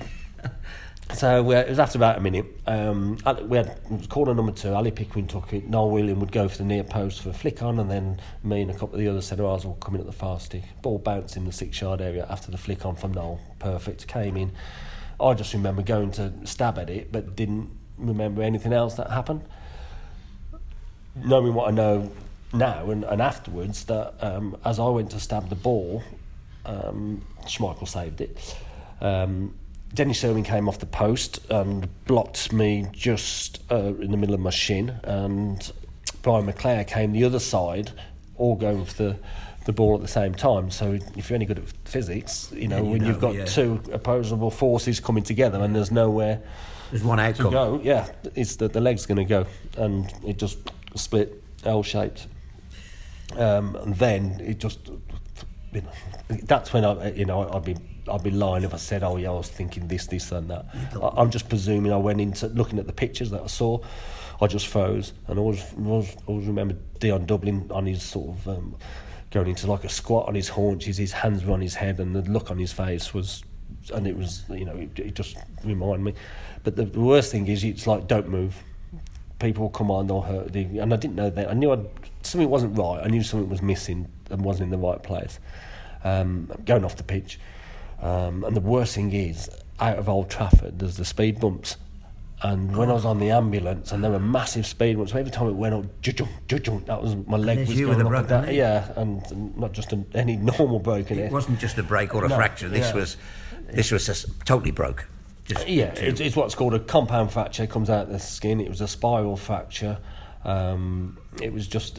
so we, it was after about a minute. Um, we had it was corner number two. Ali Pickering took it. Noel William would go for the near post for a flick on, and then me and a couple of the other centre halves were coming at the far stick. Ball bounced in the six yard area after the flick on from Noel. Perfect. Came in. I just remember going to stab at it, but didn't remember anything else that happened. Knowing what I know now and, and afterwards, that um, as I went to stab the ball, um, Schmeichel saved it. Um, Dennis Irwin came off the post and blocked me just uh, in the middle of my shin, and Brian McClare came the other side, all going for the the ball at the same time. So if you're any good at physics, you know, yeah, you when know, you've got yeah. two opposable forces coming together and there's nowhere there's one outcome to go, yeah, it's the, the leg's going to go, and it just split L-shaped. Um, and then it just, you know, that's when I, you know, I'd be I'd be lying if I said, oh yeah, I was thinking this, this, and that. I, I'm just presuming. I went into looking at the pictures that I saw. I just froze, and I always always, always remember Dion Dublin on his sort of. Um, going into like a squat on his haunches, his hands were on his head, and the look on his face was, and it was, you know, it, it just reminded me. But the, the worst thing is, it's like, don't move. People come on, they'll hurt you. And I didn't know that. I knew I'd, something wasn't right. I knew something was missing and wasn't in the right place. Um, going off the pitch. Um, and the worst thing is, out of Old Trafford, there's the speed bumps. And when I was on the ambulance, and there were massive speed bumps, so every time it went up, ju-jum, ju-jum, that was my leg and was you going with up a and down. Leg. Yeah, and not just a, any normal broken. It wasn't just a break or a no, fracture. This yeah. was, this was just totally broke. Just yeah, it's, it's what's called a compound fracture. It comes out of the skin. It was a spiral fracture. Um, it was just,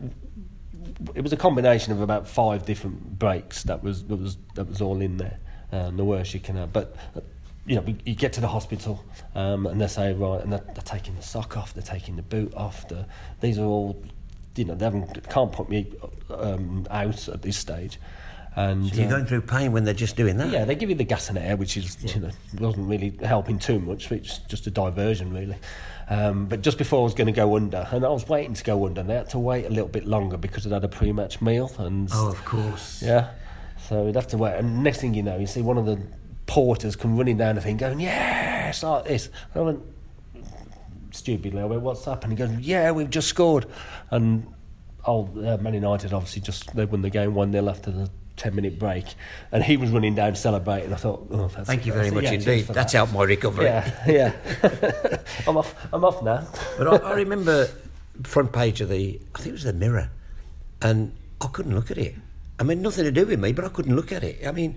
it was a combination of about five different breaks that was that was that was all in there. Um, the worst you can have, but. you know, you get to the hospital um, and they say, right, and they're, they're taking the sock off, they're taking the boot off. The, these are all, you know, they haven't, can't put me um, out at this stage. And so you're uh, going through pain when they're just doing that? Yeah, they give you the gas and air, which is, yeah. you know, wasn't really helping too much. It's just a diversion, really. Um, but just before I was going to go under, and I was waiting to go under, and they had to wait a little bit longer because I'd had a pre-match meal. And oh, of course. Yeah. So we'd have to wait. And next thing you know, you see one of the porters come running down the thing going, yeah, it's like this. And I went, stupidly, I went, what's happened? He goes, yeah, we've just scored. And old uh, Man United obviously just, they won the game one nil after the ten minute break, and he was running down celebrating. I thought, oh, that's, thank you very that's, much yeah, indeed. That's that. helped my recovery. Yeah, yeah. I'm off. I'm off now. But I, I remember front page of the, I think it was the Mirror, and I couldn't look at it. I mean, nothing to do with me, but I couldn't look at it. I mean,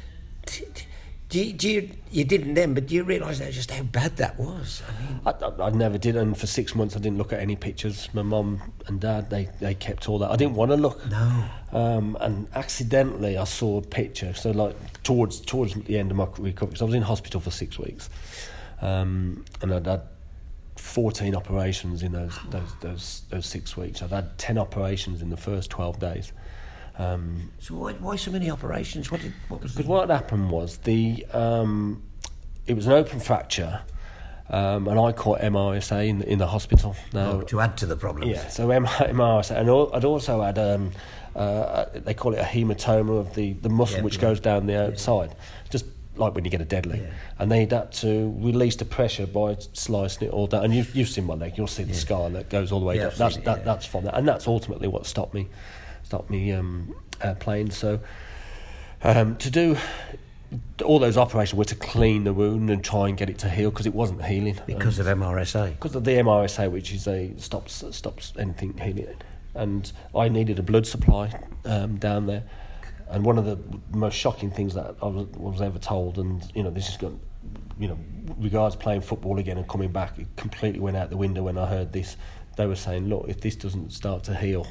do you, do you, you didn't then, but do you realise just how bad that was? I mean, I, I, I never did, and for six months I didn't look at any pictures. My mum and dad, they, they kept all that. I didn't want to look. No. Um, and accidentally I saw a picture. So like towards towards the end of my recovery, because I was in hospital for six weeks, um, and I'd had fourteen operations in those those those those six weeks. I'd had ten operations in the first twelve days. Um, so why, why so many operations? What did what was? Because what had happened was the um, it was an open fracture, um, and I caught M R S A in, in the hospital. Now, oh, to add to the problems. Yeah, so M R S A, and I'd also had um, uh, they call it a hematoma of the, the muscle yeah, which right. goes down the outside, yeah. just like when you get a deadly. Yeah. And they had to release the pressure by slicing it all down. And you've you've seen my leg, you'll see the yeah. scar that goes all the way yeah, down. That's it, that, yeah. that's from that, and that's ultimately what stopped me. Stopped me um, uh, playing. So um, to do all those operations were to clean the wound and try and get it to heal, because it wasn't healing because um, of M R S A. Because of the M R S A, which is a stops stops anything healing. And I needed a blood supply um, down there. And one of the most shocking things that I was, was ever told, and you know, this is got, you know, regards playing football again and coming back, it completely went out the window when I heard this. They were saying, look, if this doesn't start to heal,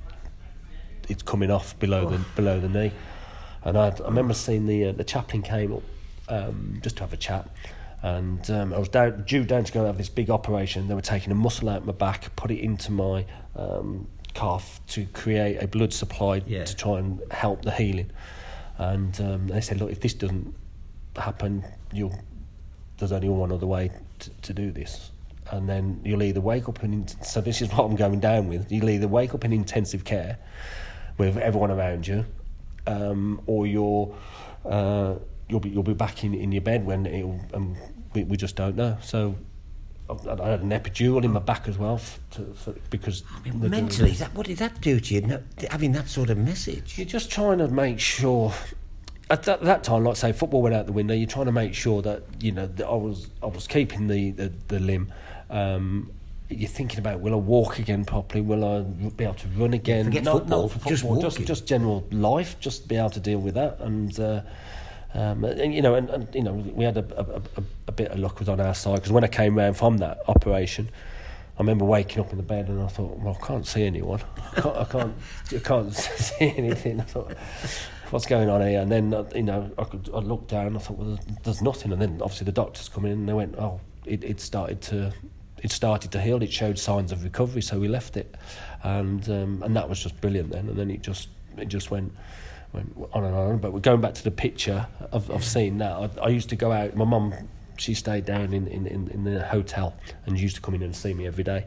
it's coming off below oh. the below the knee. And I, I remember seeing the uh, the chaplain came up um, just to have a chat, and um, I was down, due down to go have this big operation. They were taking a muscle out of my back, put it into my um, calf to create a blood supply yeah. to try and help the healing. And um, they said, look, if this doesn't happen, you'll there's only one other way to, to do this. And then you'll either wake up in, so this is what I'm going down with, you'll either wake up in intensive care with everyone around you, um, or you're uh, you'll be you'll be back in, in your bed when it'll, um, we, we just don't know. So I, I had an epidural in my back as well, f- to, for, because I mean, mentally, that, what did that do to you? No, having that sort of message, you're just trying to make sure. At that, that time, like say, football went out the window. You're trying to make sure that you know that I was I was keeping the the, the limb. Um, you're thinking about, will I walk again properly? Will I be able to run again? Forget not, football, not for football, just walking. just just general life, just be able to deal with that. And, uh, um, and you know, and, and you know, we had a, a, a, a bit of luck was on our side, because when I came round from that operation, I remember waking up in the bed and I thought, well, I can't see anyone. I can't, I can't, I can't see anything. I thought, what's going on here? And then uh, you know, I could I looked down and I thought, well, there's nothing. And then obviously the doctors come in and they went, oh, it, it started to. It started to heal. It showed signs of recovery, so we left it, and um, and that was just brilliant. Then, and then it just it just went went on and on. But we're going back to the picture of, of seeing that. I, I used to go out. My mum, she stayed down in, in, in, in the hotel, and used to come in and see me every day.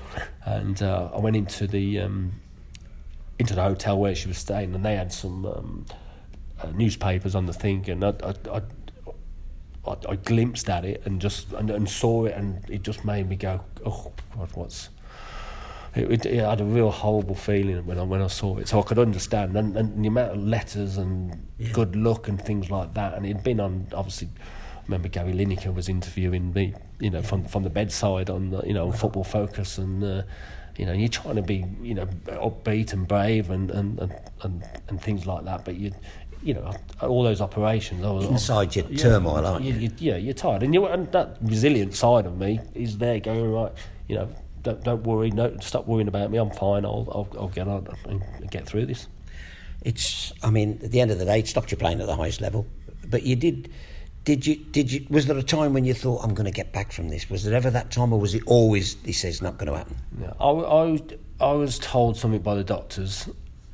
And uh, I went into the um, into the hotel where she was staying, and they had some um, uh, newspapers on the thing, and I. I, I I, I glimpsed at it and just and, and saw it, and it just made me go, oh God, what's it, it, it had a real horrible feeling when I when I saw it. So I could understand, and, and the amount of letters and yeah. good luck and things like that. And it'd been on, obviously, I remember Gary Lineker was interviewing me, you know, from from the bedside on the, you know, on Football Focus, and uh, you know, you're trying to be, you know, upbeat and brave and and and, and, and things like that, but you. You know, all those operations. I was, Inside your yeah, turmoil, aren't you? you? Yeah, you're tired, and you and that resilient side of me is there, going right. You know, don't don't worry, no, stop worrying about me. I'm fine. I'll I'll, I'll get on and get through this. It's. I mean, at the end of the day, it stopped you playing at the highest level, but you did. Did you? Did you? Was there a time when you thought, I'm going to get back from this? Was there ever that time, or was it always, he says, not going to happen? Yeah, I, I, I was told something by the doctors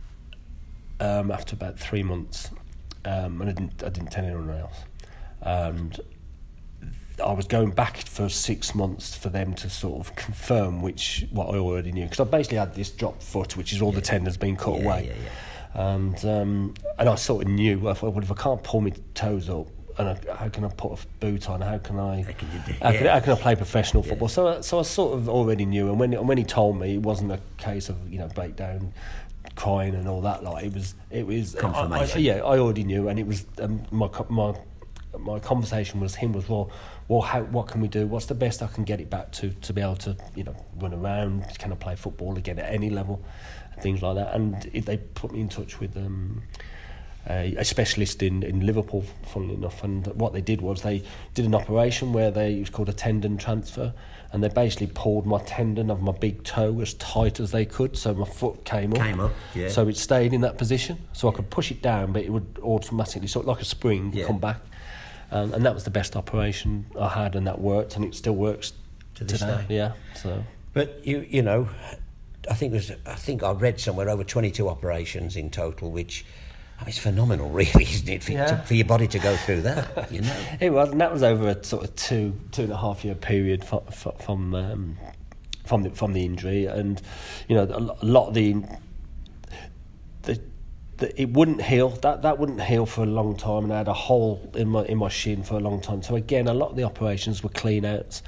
um, after about three months, um, and I didn't, I didn't tell anyone else. And I was going back for six months for them to sort of confirm which what I already knew, because I basically had this dropped foot, which is all yeah. the tendons being cut yeah, away, yeah, yeah. and um, and I sort of knew. I thought, well, if I can't pull my toes up, and I, how can I put a boot on? How can I? How can, you do, how, yeah. can, how can I play professional football? Yeah. So, so I sort of already knew. And when when he told me, it wasn't a case of you know breakdown, crying and all that. Like it was, it was confirmation. I, I, yeah, I already knew, and it was um, my my my conversation was him was well, well, how what can we do? What's the best I can get it back to to be able to you know run around? Can I play football again at any level? And things like that. And it, they put me in touch with. Um, A, a specialist in, in Liverpool, funnily enough, and what they did was they did an operation where they it was called a tendon transfer, and they basically pulled my tendon of my big toe as tight as they could, so my foot came up. Came up, yeah. So it stayed in that position, so I could push it down, but it would automatically, sort of like a spring, yeah. come back, um, and that was the best operation I had, and that worked, and it still works to this today. day. Yeah. So, but you you know, I think there's I think I read somewhere over twenty-two operations in total, which. It's phenomenal, really, isn't it, for, yeah. to, for your body to go through that, you know? It was, and that was over a sort of two, two and a half year period from from um, from the from the injury, and you know a lot of the, the, the it wouldn't heal. That that wouldn't heal for a long time, and I had a hole in my in my shin for a long time. So again, a lot of the operations were clean outs.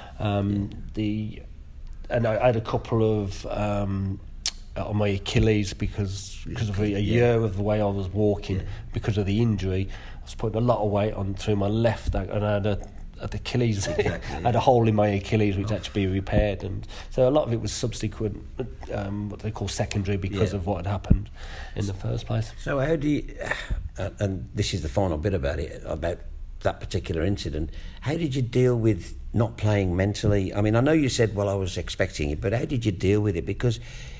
Um, yeah. The and I had a couple of. Um, on my Achilles because because of a, a year yeah. of the way I was walking yeah. because of the injury. I was putting a lot of weight on through my left and I had a, an Achilles exactly, yeah. I had a hole in my Achilles which oh. had to be repaired, and so a lot of it was subsequent, um, what they call secondary, because yeah. of what had happened in the first place. So how do you, uh, and this is the final bit about it, about that particular incident, how did you deal with not playing mentally? I mean, I know you said, well, I was expecting it, but how did you deal with it? Because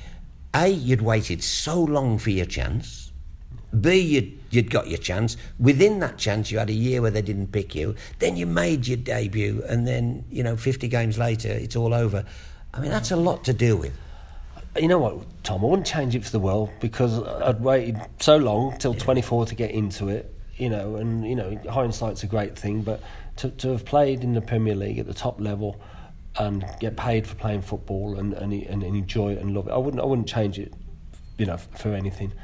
A, you'd waited so long for your chance. B, you'd, you'd got your chance. Within that chance, you had a year where they didn't pick you. Then you made your debut, and then, you know, fifty games later, it's all over. I mean, that's a lot to deal with. You know what, Tom, I wouldn't change it for the world, because I'd waited so long, till yeah. twenty-four, to get into it, you know, and, you know, hindsight's a great thing, but to, to have played in the Premier League at the top level and get paid for playing football and, and and enjoy it and love it, I wouldn't I wouldn't change it, you know, for anything.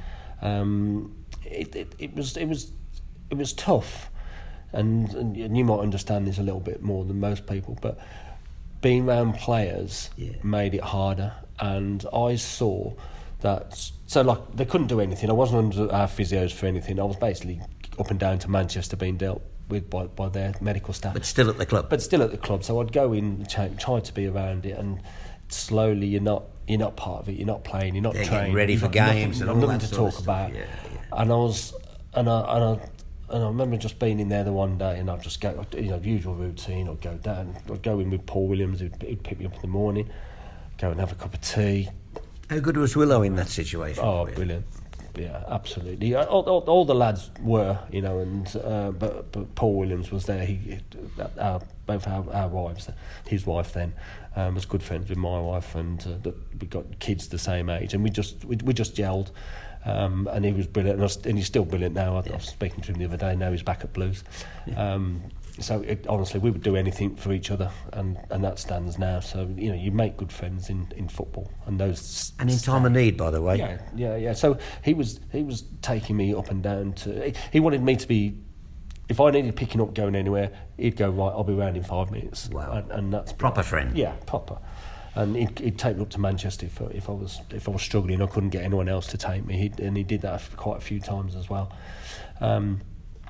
Um, it, it it was it was it was tough, and, and you might understand this a little bit more than most people, but being around players yeah. made it harder, and I saw that. So like they couldn't do anything. I wasn't under our physios for anything. I was basically up and down to Manchester being dealt with by, by their medical staff, but still at the club. But still at the club. So I'd go in, try, try to be around it, and slowly you're not you're not part of it. You're not playing. You're not They're trained. Ready you're for not, games nothing, and all nothing that to sort talk of about. Yeah, yeah. And I was, and I and I. And I remember just being in there the one day, and I'd just go, you know, usual routine. I'd go down, I'd go in with Paul Williams, who'd, who'd pick me up in the morning, go and have a cup of tea. How good was Willow in that situation? Oh, brilliant! Yeah, absolutely. All, all, all the lads were, you know, and uh, but but Paul Williams was there. He, he our, both our, our wives, his wife then, um, was good friends with my wife, and uh, we got kids the same age, and we just we, we just gelled. Um, and he was brilliant, and, I was, and he's still brilliant now. I, yeah. I was speaking to him the other day. Now he's back at Blues. Yeah. Um, so it, honestly, we would do anything for each other, and, and that stands now. So you know, you make good friends in, in football, and those. And in time of need, by the way. Yeah, yeah, yeah. So he was he was taking me up and down to. He wanted me to be. If I needed picking up, going anywhere, he'd go, right, I'll be around in five minutes. Wow. And, and that's proper friend. Yeah, proper. And he'd, he'd take me up to Manchester if, if I was if I was struggling. I couldn't get anyone else to take me. He'd, and he did that quite a few times as well. Um,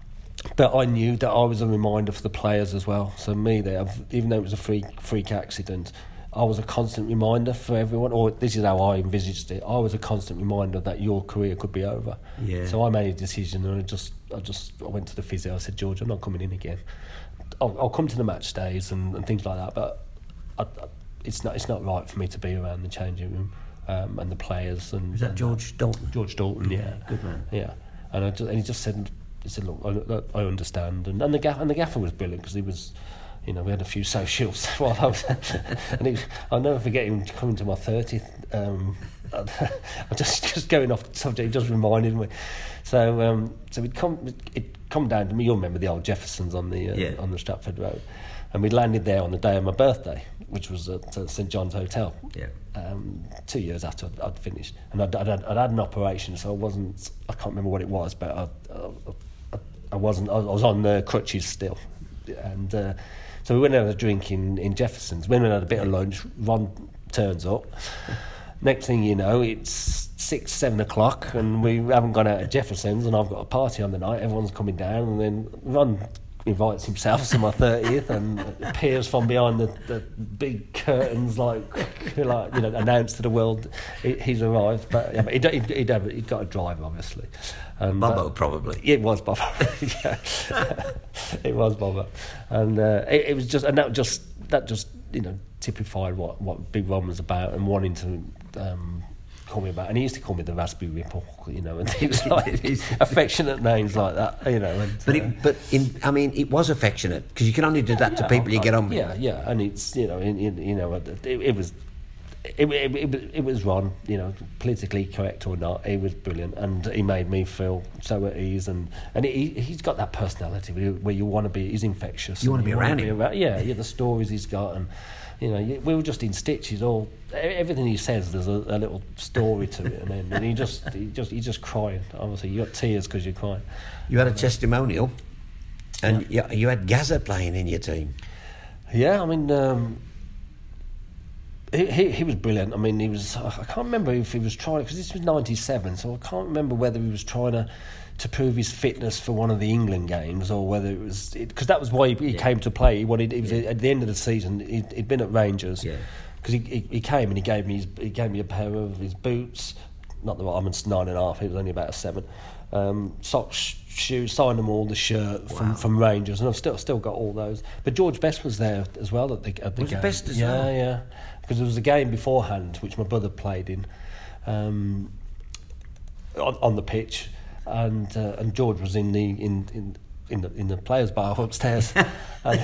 but I knew that I was a reminder for the players as well. So me there, even though it was a freak freak accident, I was a constant reminder for everyone. Or this is how I envisaged it. I was a constant reminder that your career could be over. Yeah. So I made a decision, and I just I just I went to the physio. I said, George, I'm not coming in again. I'll, I'll come to the match days and, and things like that, but. I, I, It's not. It's not right for me to be around the changing room um, and the players. And is that George Dalton? George Dalton, yeah, yeah, good man. Yeah, and I just, and he just said, he said, look, I, I understand, and and the gaff, and the gaffer was brilliant because he was. You know, we had a few socials while I was, and he, I'll never forget him coming to my thirtieth. Um, I'm just just going off the subject. He just reminded me. So, um, so we'd come, it come down to me. You'll remember the old Jeffersons on the uh, yeah. on the Stratford Road, and we landed there on the day of my birthday, which was at uh, St John's Hotel. Yeah. Um, two years after I'd, I'd finished, and I'd, I'd, had, I'd had an operation, so I wasn't. I can't remember what it was, but I, I, I wasn't. I was on uh, crutches still, and. Uh, So we went out a drink in, in Jefferson's. When we had a bit of lunch, Ron turns up. Next thing you know, it's six, seven o'clock, and we haven't gone out at Jefferson's, and I've got a party on the night. Everyone's coming down, and then Ron invites himself to my thirtieth and appears from behind the, the big curtains, like, like you know, announced to the world he, he's arrived. But yeah, he'd, he'd, he'd, have, he'd got a drive, obviously. And, Bobo, uh, probably. It was Bobo. Yeah, it was Bobo, and uh, it, it was just, and that just that just you know typified what, what Big Ron was about and wanting to um, call me about. And he used to call me the Raspberry Ripple, you know, and things like affectionate names like that, you know. And, but uh, it, but in, I mean, it was affectionate because you can only do that yeah, to people you I, get on with. Yeah, yeah, and it's you know, in, in, you know, it, it was. It, it, it, it was Ron, you know, politically correct or not, he was brilliant, and he made me feel so at ease, and, and he, he's got that personality where you, where you want to be, he's infectious. You want to be around him. Around, yeah, yeah, the stories he's got, and, you know, we were just in stitches, all, everything he says, there's a, a little story to it, and, then, and he just, he just, he's just crying, obviously, you got tears because you're crying. You had a testimonial, and yeah. you, you had Gazza playing in your team. Yeah, I mean... Um, He, he he was brilliant. I mean, he was. I can't remember if he was trying, because this was ninety-seven, so I can't remember whether he was trying to, to prove his fitness for one of the England games or whether it was because that was why he, he yeah. came to play. He wanted. He was yeah. at the end of the season. He'd, he'd been at Rangers because yeah. he, he he came and he gave me his, he gave me a pair of his boots. Not that I'm nine and a half. He was only about a seven. Um, socks, shoes, signed them all. The shirt from, wow. from Rangers, and I've still still got all those. But George Best was there as well at the at the was game. Best as yeah, well? Yeah, yeah. Because there was a game beforehand which my brother played in um, on, on the pitch, and uh, and George was in the in, in in the in the players' bar upstairs. And,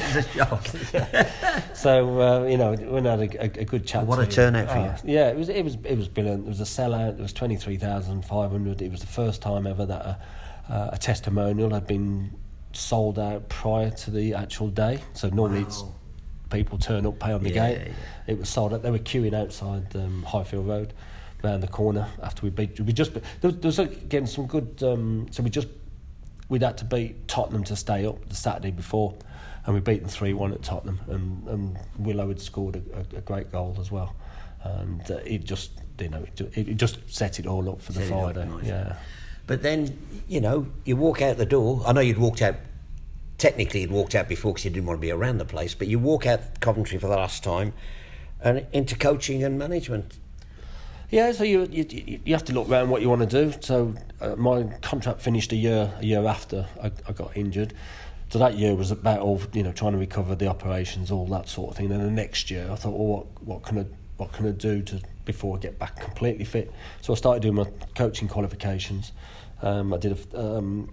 yeah. So uh, you know, we had a, a, a good chat. Well, what to a turnout for uh, you! Yeah, it was it was it was brilliant. It was a sellout. It was twenty three thousand five hundred. It was the first time ever that a, uh, a testimonial had been sold out prior to the actual day. So normally wow. it's people turn up, pay on the yeah, gate. Yeah. It was sold out. They were queuing outside um, Highfield Road, round the corner. After we beat, we just there was, there was again some good. Um, so we just we'd had to beat Tottenham to stay up the Saturday before, and we beat them three one at Tottenham. And, and Willow had scored a, a, a great goal as well, and uh, it just you know it, it just set it all up for the set Friday. Nice. Yeah. But then you know you walk out the door. I know you'd walked out. Technically, you'd walked out before because you didn't want to be around the place. But you walk out Coventry for the last time, and into coaching and management. Yeah, so you you you have to look around what you want to do. So uh, my contract finished a year a year after I, I got injured. So that year was about all you know trying to recover the operations, all that sort of thing. And the next year, I thought, well, what what can I what can I do to before I get back completely fit? So I started doing my coaching qualifications. Um, I did a. Um,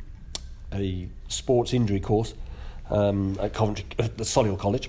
a sports injury course um, at Coventry, at the Solihull College,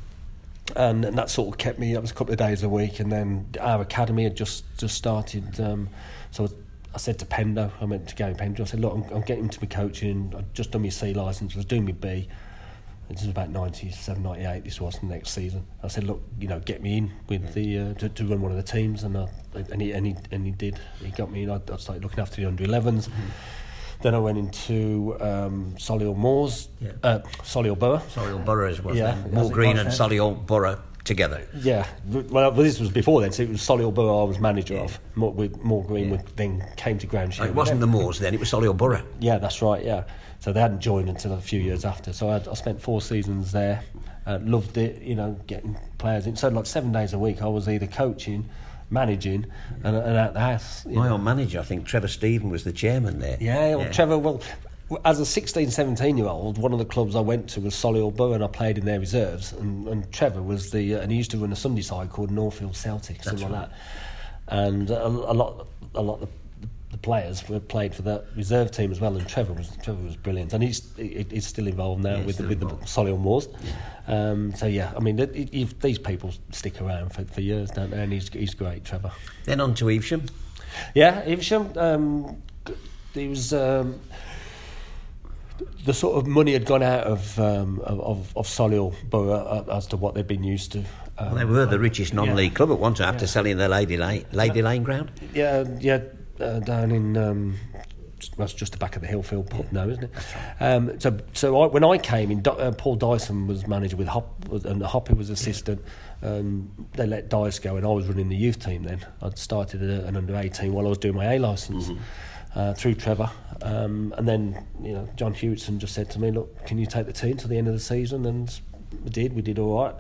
and, and that sort of kept me. That was a couple of days a week, and then our academy had just just started. Um, so I said to Pendo, I went to Gary Pendo. I said, look, I'm, I'm getting into my coaching. I've just done my C licence. I was doing my B. This was about ninety-seven, ninety-eight. This was the next season. I said, look, you know, get me in with the uh, to, to run one of the teams, and I, and he and he and he did. He got me in. I, I started looking after the under elevens. Mm-hmm. Then I went into um, Solihull Moors, yeah. uh, Solihull Borough. Solihull Borough as well. Yeah. Moor Green and Solihull Borough together. Yeah. Well, this was before then, so it was Solihull Borough I was manager yeah. of. Moor, with Moor Green yeah. would, then came to Ground Shield. Oh, it wasn't the Moors then, it was Solihull Borough. Yeah, that's right, yeah. So they hadn't joined until a few years after. So I, I spent four seasons there, uh, loved it, you know, getting players in. So like seven days a week I was either coaching, managing and, and at the house. My know. old manager, I think Trevor Stephen was the chairman there. Yeah, well, yeah. Trevor, well, as a sixteen, seventeen year old, one of the clubs I went to was Solihull Borough, and I played in their reserves, and, and Trevor was the, uh, and he used to run a Sunday side called Northfield Celtic, something like that. And a, a lot, a lot of the, players who played for that reserve team as well, and Trevor was Trevor was brilliant, and he's he, he's still involved now yeah, with the, with involved. the Solihull Moors. Yeah. Um, so yeah, I mean, it, it, these people stick around for, for years, don't they? And he's he's great, Trevor. Then on to Evesham. Yeah, Evesham. Um, he was. Um, the sort of money had gone out of um, of, of Solihull Borough as to what they'd been used to. Um, Well, they were the richest non-league yeah. club at one time after Yeah. selling their Lady Lane, Lady Lane ground. Yeah, yeah, uh, down in um, that's just the back of the Hillfield pub now, isn't it? Um, so, so I, when I came in, uh, Paul Dyson was manager with Hop, and Hoppy was assistant. And they let Dice go, and I was running the youth team then. I'd started at an under eighteen while I was doing my A licence. Mm-hmm. Uh, through Trevor, um, and then you know John Hewitson just said to me, "Look, can you take the team to the end of the season?" And we did. We did all right.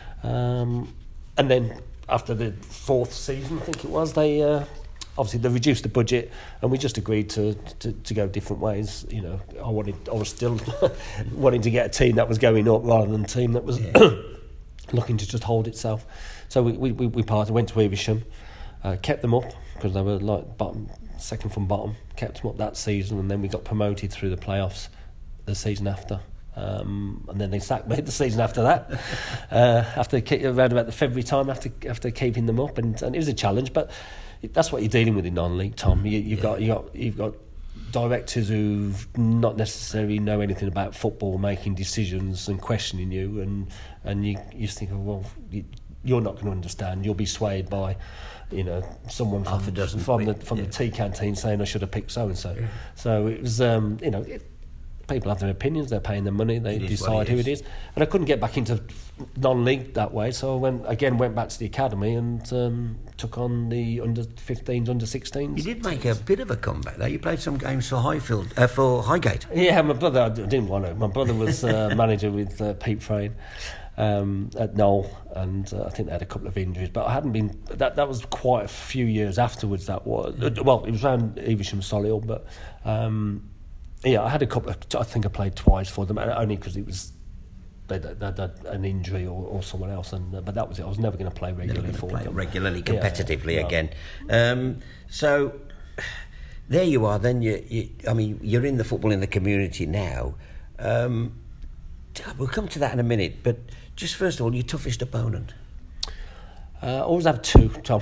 Um, and then after the fourth season, I think it was, they uh, obviously they reduced the budget, and we just agreed to, to, to go different ways. You know, I wanted, I was still wanting to get a team that was going up rather than a team that was yeah. looking to just hold itself. So we we we parted, went to Evesham, uh, kept them up because they were like bottom. Second from bottom, kept them up that season, and then we got promoted through the playoffs the season after, um, and then they sacked me the season after that. uh, after around about the February time, after after keeping them up, and, and it was a challenge, but that's what you're dealing with in non-league, Tom. You, you've yeah. got you got you've got directors who not necessarily know anything about football making decisions and questioning you, and and you you just think, oh, well, you, you're not going to understand. You'll be swayed by, you know, someone from, Half a dozen from the quick, from yeah. the tea canteen saying I should have picked so and so. So it was, um, you know, it, people have their opinions. They're paying their money. They It decide it who is. it is. And I couldn't get back into non-league that way. So I went again, went back to the academy and um, took on the under fifteens, under sixteens. You did make a bit of a comeback though. You played some games for Highfield, uh, for Highgate. Yeah, my brother. I didn't want to. My brother was uh, manager with uh, Pete Frayne. Um, at Knoll, and uh, I think they had a couple of injuries, but I hadn't been. That that was quite a few years afterwards. That was well, it was around Evesham Solihull, but um, yeah, I had a couple. Of, I think I played twice for them, only because it was they had an injury or, or someone else, and uh, but that was it. I was never going to play regularly Never for play them, regularly, competitively yeah, no. again. Um, so there you are. Then you, you, I mean, you're in the football in the community now. Um, we'll come to that in a minute, but. Just first of all, your toughest opponent? Uh, I always have two, Tom.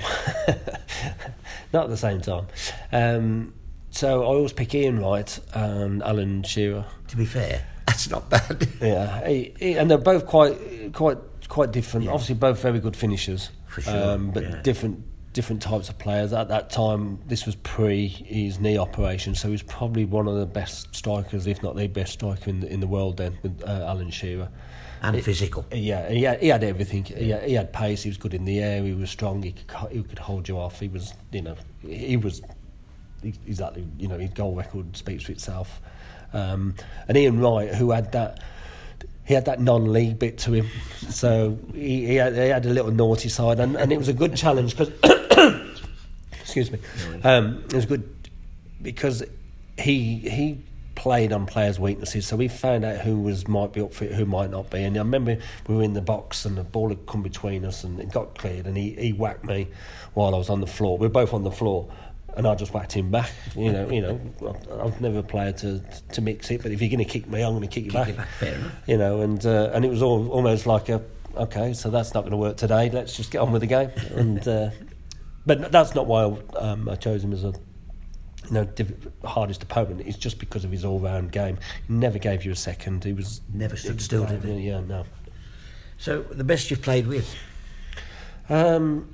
Not at the same time. Um, so I always pick Ian Wright and Alan Shearer. To be fair, that's not bad. Yeah, he, he, and they're both quite, quite, quite different. Yeah. Obviously, both very good finishers. For sure. Um, but yeah. different, different types of players. At that time, this was pre his knee operation, so he was probably one of the best strikers, if not the best striker in the, in the world. Then with uh, Alan Shearer. And it, physiccal. Yeah, he had, he had everything. He had, he had pace. He was good in the air. He was strong. He could he could hold you off. He was, you know, he was exactly, you know, his goal record speaks for itself. Um, and Ian Wright, who had that, he had that non-league bit to him. So he he had, he had a little naughty side, and, and it was a good challenge because, excuse me, um, it was good because he he. played on players' weaknesses, so we found out who was might be up for it, who might not be. And I remember we were in the box and the ball had come between us and it got cleared, and he, he whacked me while I was on the floor. We were both on the floor, and I just whacked him back. You know, you know, I've never a player to to mix it, but if you're going to kick me, I'm going to kick you kick back. You back. Fair enough. You know, and uh, and it was all almost like a okay, so that's not going to work today. Let's just get on with the game. And uh, but that's not why I, um, I chose him as a. You know, div- hardest opponent. It's just because of his all-round game. He never gave you a second. He was never stood still, did he? Yeah, no. So the best you've played with? Um,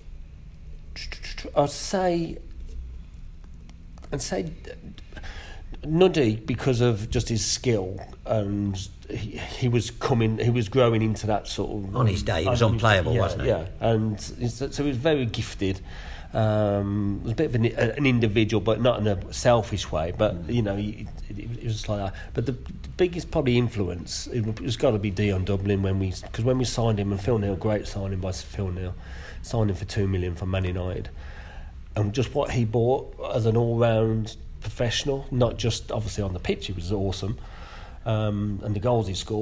I'd say, I'd say Nuddy because of just his skill, and he, he was coming, he was growing into that sort of. On his day, he was unplayable, yeah, wasn't he? Yeah, and so he was very gifted. Um, was a bit of an, an individual, but not in a selfish way. But you know, it, it, it was like that. But the, the biggest probably influence it, it was got to be Dion Dublin when we because when we signed him, and Phil Neal, great signing by Phil Neal, signed him for two million for Man United, and just what he brought as an all-round professional, not just obviously on the pitch, he was awesome, um, and the goals he scored,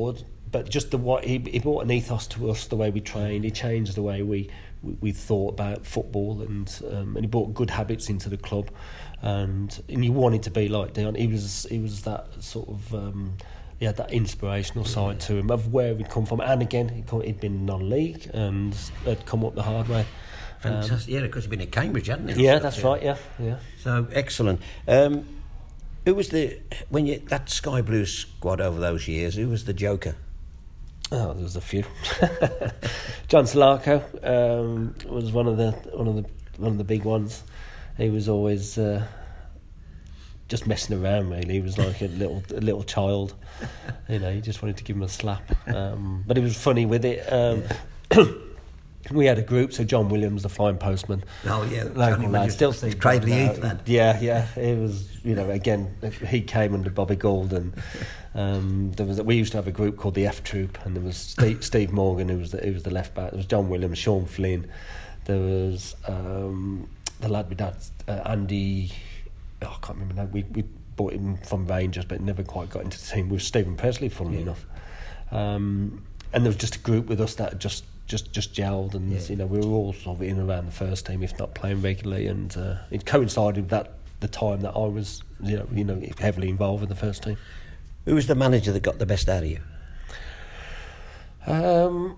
but just the what he, he brought an ethos to us, the way we trained. He changed the way we we, we thought about football, and um, and he brought good habits into the club, and and you wanted to be like Dion. He was he was that sort of. Um, He had that inspirational side to him of where he'd come from, and again he'd, come, he'd been non-league and had come up the hard way. Fantastic, um, yeah, because he'd been at Cambridge, hadn't he? Yeah, that's right. Yeah, yeah. So excellent. Um, who was the when you that Sky Blue squad over those years? Who was the joker? Oh, there was a few. John Solarco um, was one of the one of the one of the big ones. He was always. Uh, Just messing around, really. He was like a little a little child, you know. You just wanted to give him a slap, um, but he was funny with it. Um, yeah. We had a group, so John Williams, the flying postman. Oh yeah, local lad, still see Cradley Heath lad. Yeah, yeah. It was, you know, again, he came under Bobby Gould, and um, there was we used to have a group called the F Troop, and there was Steve, Steve Morgan, who was the, who was the left back. There was John Williams, Sean Flynn. There was um, the lad we had, uh, Andy. Oh, I can't remember now. We we bought him from Rangers, but never quite got into the team. With Stephen Presley, funnily yeah. enough, um, and there was just a group with us that just just just gelled, and yeah. you know we were all sort of in and around the first team, if not playing regularly, and uh, it coincided with that the time that I was you know you know heavily involved with the first team. Who was the manager that got the best out of you? Um,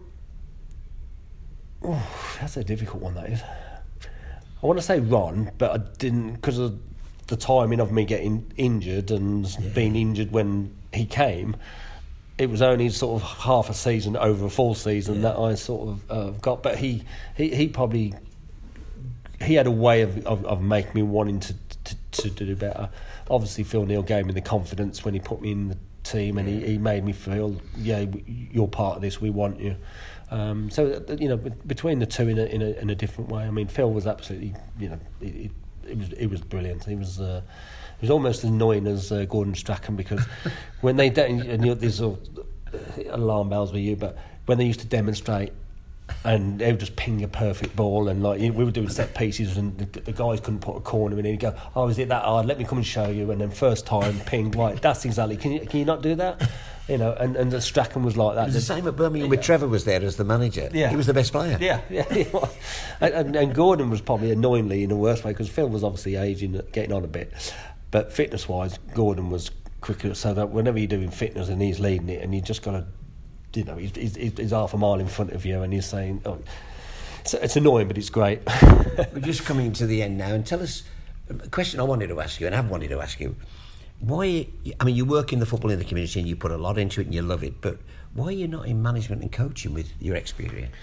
oh, that's a difficult one. That is. I want to say Ron, but I didn't because of the timing of me getting injured and yeah. being injured when he came. It was only sort of half a season over a full season yeah. that I sort of uh, got. But he, he, he probably he had a way of, of, of making me wanting to, to to do better. Obviously, Phil Neal gave me the confidence when he put me in the team, and yeah. he, he made me feel, yeah, you're part of this. We want you. Um, so you know, between the two in a, in a in a different way. I mean, Phil was absolutely, you know, it, it was it was brilliant. He was uh, he was almost as annoying as uh, Gordon Strachan, because when they de- and you know, these are alarm bells with you, but when they used to demonstrate and they would just ping a perfect ball, and like we were doing set pieces, and the, the guys couldn't put a corner in, and he'd go, "Oh, is it that hard? Let me come and show you." And then first time, ping, right, that's exactly. Can you can you not do that? You know, and, and the Strachan was like that. It was the same at Birmingham with Trevor was there as the manager. Yeah. He was the best player. Yeah, yeah. He was. And, and, and Gordon was probably annoyingly in a worse way, because Phil was obviously aging, getting on a bit. But fitness-wise, Gordon was quicker, so that whenever you're doing fitness and he's leading it, and you just got to, you know, he's, he's, he's half a mile in front of you, and he's saying, oh, it's, it's annoying, but it's great. We're just coming to the end now, and tell us a question I wanted to ask you, and I've wanted to ask you. Why? I mean, you work in the football in the community and you put a lot into it and you love it, but why are you not in management and coaching with your experience?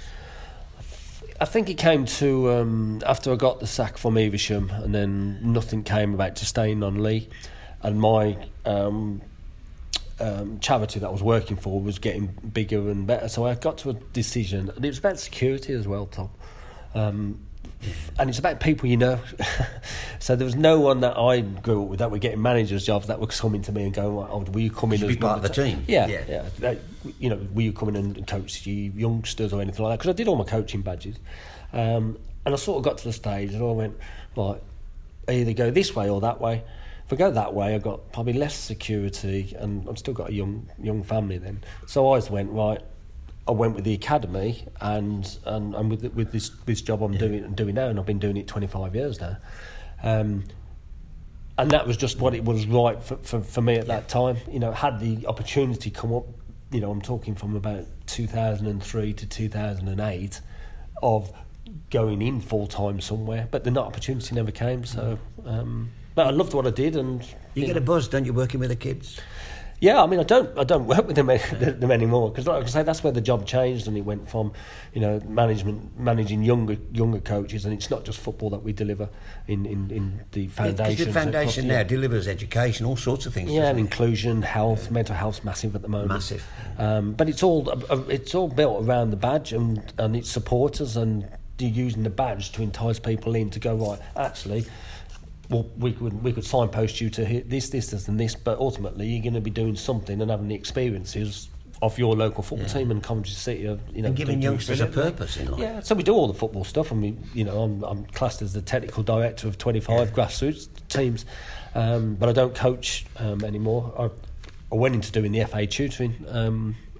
I think it came to um, after I got the sack from Evesham, and then nothing came about to staying on Lee, and my um, um, charity that I was working for was getting bigger and better, so I got to a decision, and it was about security as well, Tom. Um, And it's about people you know. So there was no one that I grew up with that were getting managers' jobs that were coming to me and going, "Oh, will you come in as part of the t-? team?" Yeah, yeah. yeah. That, you know, will you come in and coach the youngsters or anything like that? Because I did all my coaching badges, um, and I sort of got to the stage and I went, right, I either go this way or that way. If I go that way, I've got probably less security, and I've still got a young young family then. So I just went, right. I went with the academy, and and, and with with this this job I'm yeah. doing and doing now, and I've been doing it twenty-five years now, um, and that was just what it was right for, for, for me at yeah. that time. You know, had the opportunity come up, you know, I'm talking from about two thousand three to two thousand eight, of going in full time somewhere, but the opportunity never came. So, um, but I loved what I did, and you, you get know. a buzz, don't you, working with the kids? Yeah, I mean, I don't, I don't work with them, them anymore, because, like I say, that's where the job changed, and it went from, you know, management, managing younger, younger coaches, and it's not just football that we deliver in, in, in the foundation. The foundation now delivers education, all sorts of things. Yeah, and inclusion, health, yeah. mental health's massive at the moment. Massive. Um, but it's all, it's all built around the badge and and its supporters, and you're using the badge to entice people in to go, right, actually. Well, we could we could signpost you to hit this, this, this, and this, but ultimately you're going to be doing something and having the experiences of your local football yeah. team and Coventry City, of you know, and giving youngsters a purpose in life. Yeah, so we do all the football stuff, and we, you know, I'm, I'm classed as the technical director of twenty-five yeah. grassroots teams, um, but I don't coach um, anymore. I, I went into doing the F A tutoring um,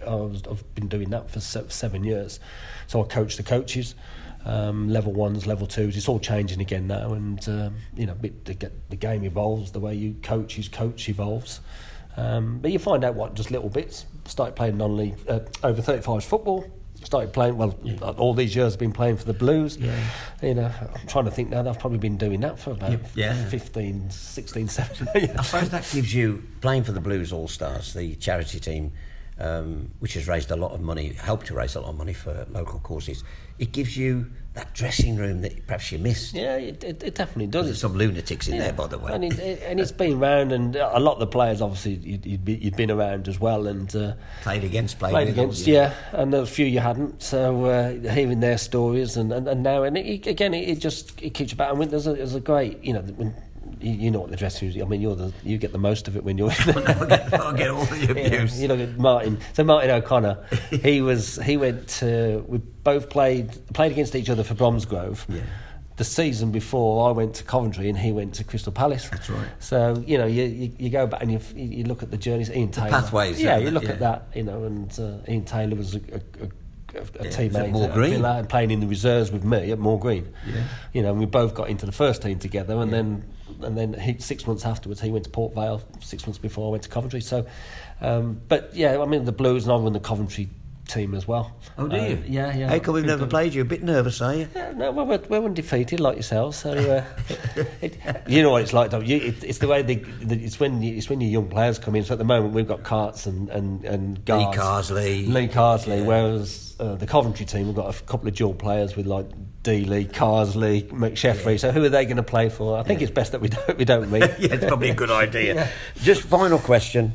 I was, I've been doing that for seven years. So I coach the coaches, um, level ones, level twos. It's all changing again now, and um, you know, the, the game evolves. The way you coach, his coach evolves. Um, but you find out what just little bits. Started playing non-league uh, over thirty-fives football. Started playing, well, yeah. all these years I've been playing for the Blues. Yeah. You know, I'm trying to think now, I've probably been doing that for about yeah. fifteen, sixteen, seventeen years. I suppose that gives you, playing for the Blues All-Stars, the charity team, um, which has raised a lot of money, helped to raise a lot of money for local causes, it gives you that dressing room that perhaps you missed. Yeah, it, it, it definitely does. There's some lunatics in yeah. there, by the way. And, it, it, and it's been around, and a lot of the players, obviously, you'd, you'd, be, you'd been around as well. and uh, Played against, played, played with, against, yeah. And a few you hadn't, so uh, hearing their stories, and, and, and now, and it, again, it, it just it keeps you back. I mean, there's a, there's a great, you know, when, You, you know what the dressing room is. I mean, you're the, you get the most of it when you're in there. I get, I get all the abuse. You, know, you look at Martin. So Martin O'Connor, he was. He went to. We both played played against each other for Bromsgrove. Yeah. The season before, I went to Coventry and he went to Crystal Palace. That's right. So you know, you you, you go back and you you look at the journeys. Ian the Taylor. pathways. Yeah, you look yeah. at that. You know, and uh, Ian Taylor was a. a, a a yeah, teammate at Moor at Green. Villa and playing in the reserves with me at Moor Green. Yeah. You know, and we both got into the first team together, and yeah. then and then he, six months afterwards he went to Port Vale. Six months before I went to Coventry. So, um, but yeah, I mean the Blues, and I run the Coventry team as well. Oh, do uh, you? Yeah, yeah. How come we've never played you? A bit nervous, are you? Yeah, no, well, we're, we're undefeated like yourselves. So uh, it, you know what it's like, though. You, it, it's the way they, the, it's when you, it's when your young players come in. So at the moment we've got Carts and and and guards. Lee Carsley, Lee Carsley. Yeah. Whereas uh, the Coventry team, we've got a couple of dual players with like D. Lee, Carsley, McSheffrey. Yeah. So who are they going to play for? I think yeah. it's best that we don't we don't meet. Yeah, it's probably a good idea. Yeah. Just final question,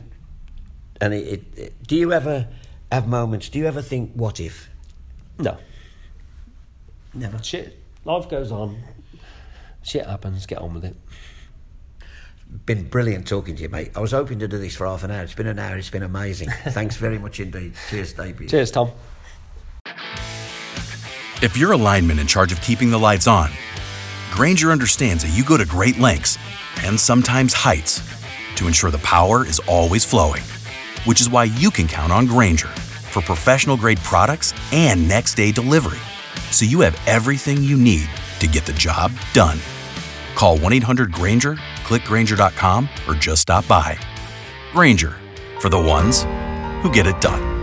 and it, it, it, do you ever have moments? Do you ever think, what if? No. Never. Shit. Life goes on. Shit happens. Get on with it. Been brilliant talking to you, mate. I was hoping to do this for half an hour. It's been an hour. It's been amazing. Thanks very much indeed. Cheers, Dave. Cheers, Tom. If you're a lineman in charge of keeping the lights on, Grainger understands that you go to great lengths and sometimes heights to ensure the power is always flowing, which is why you can count on Grainger for professional-grade products and next-day delivery, so you have everything you need to get the job done. Call one eight hundred Grainger, click Grainger dot com, or just stop by. Grainger, for the ones who get it done.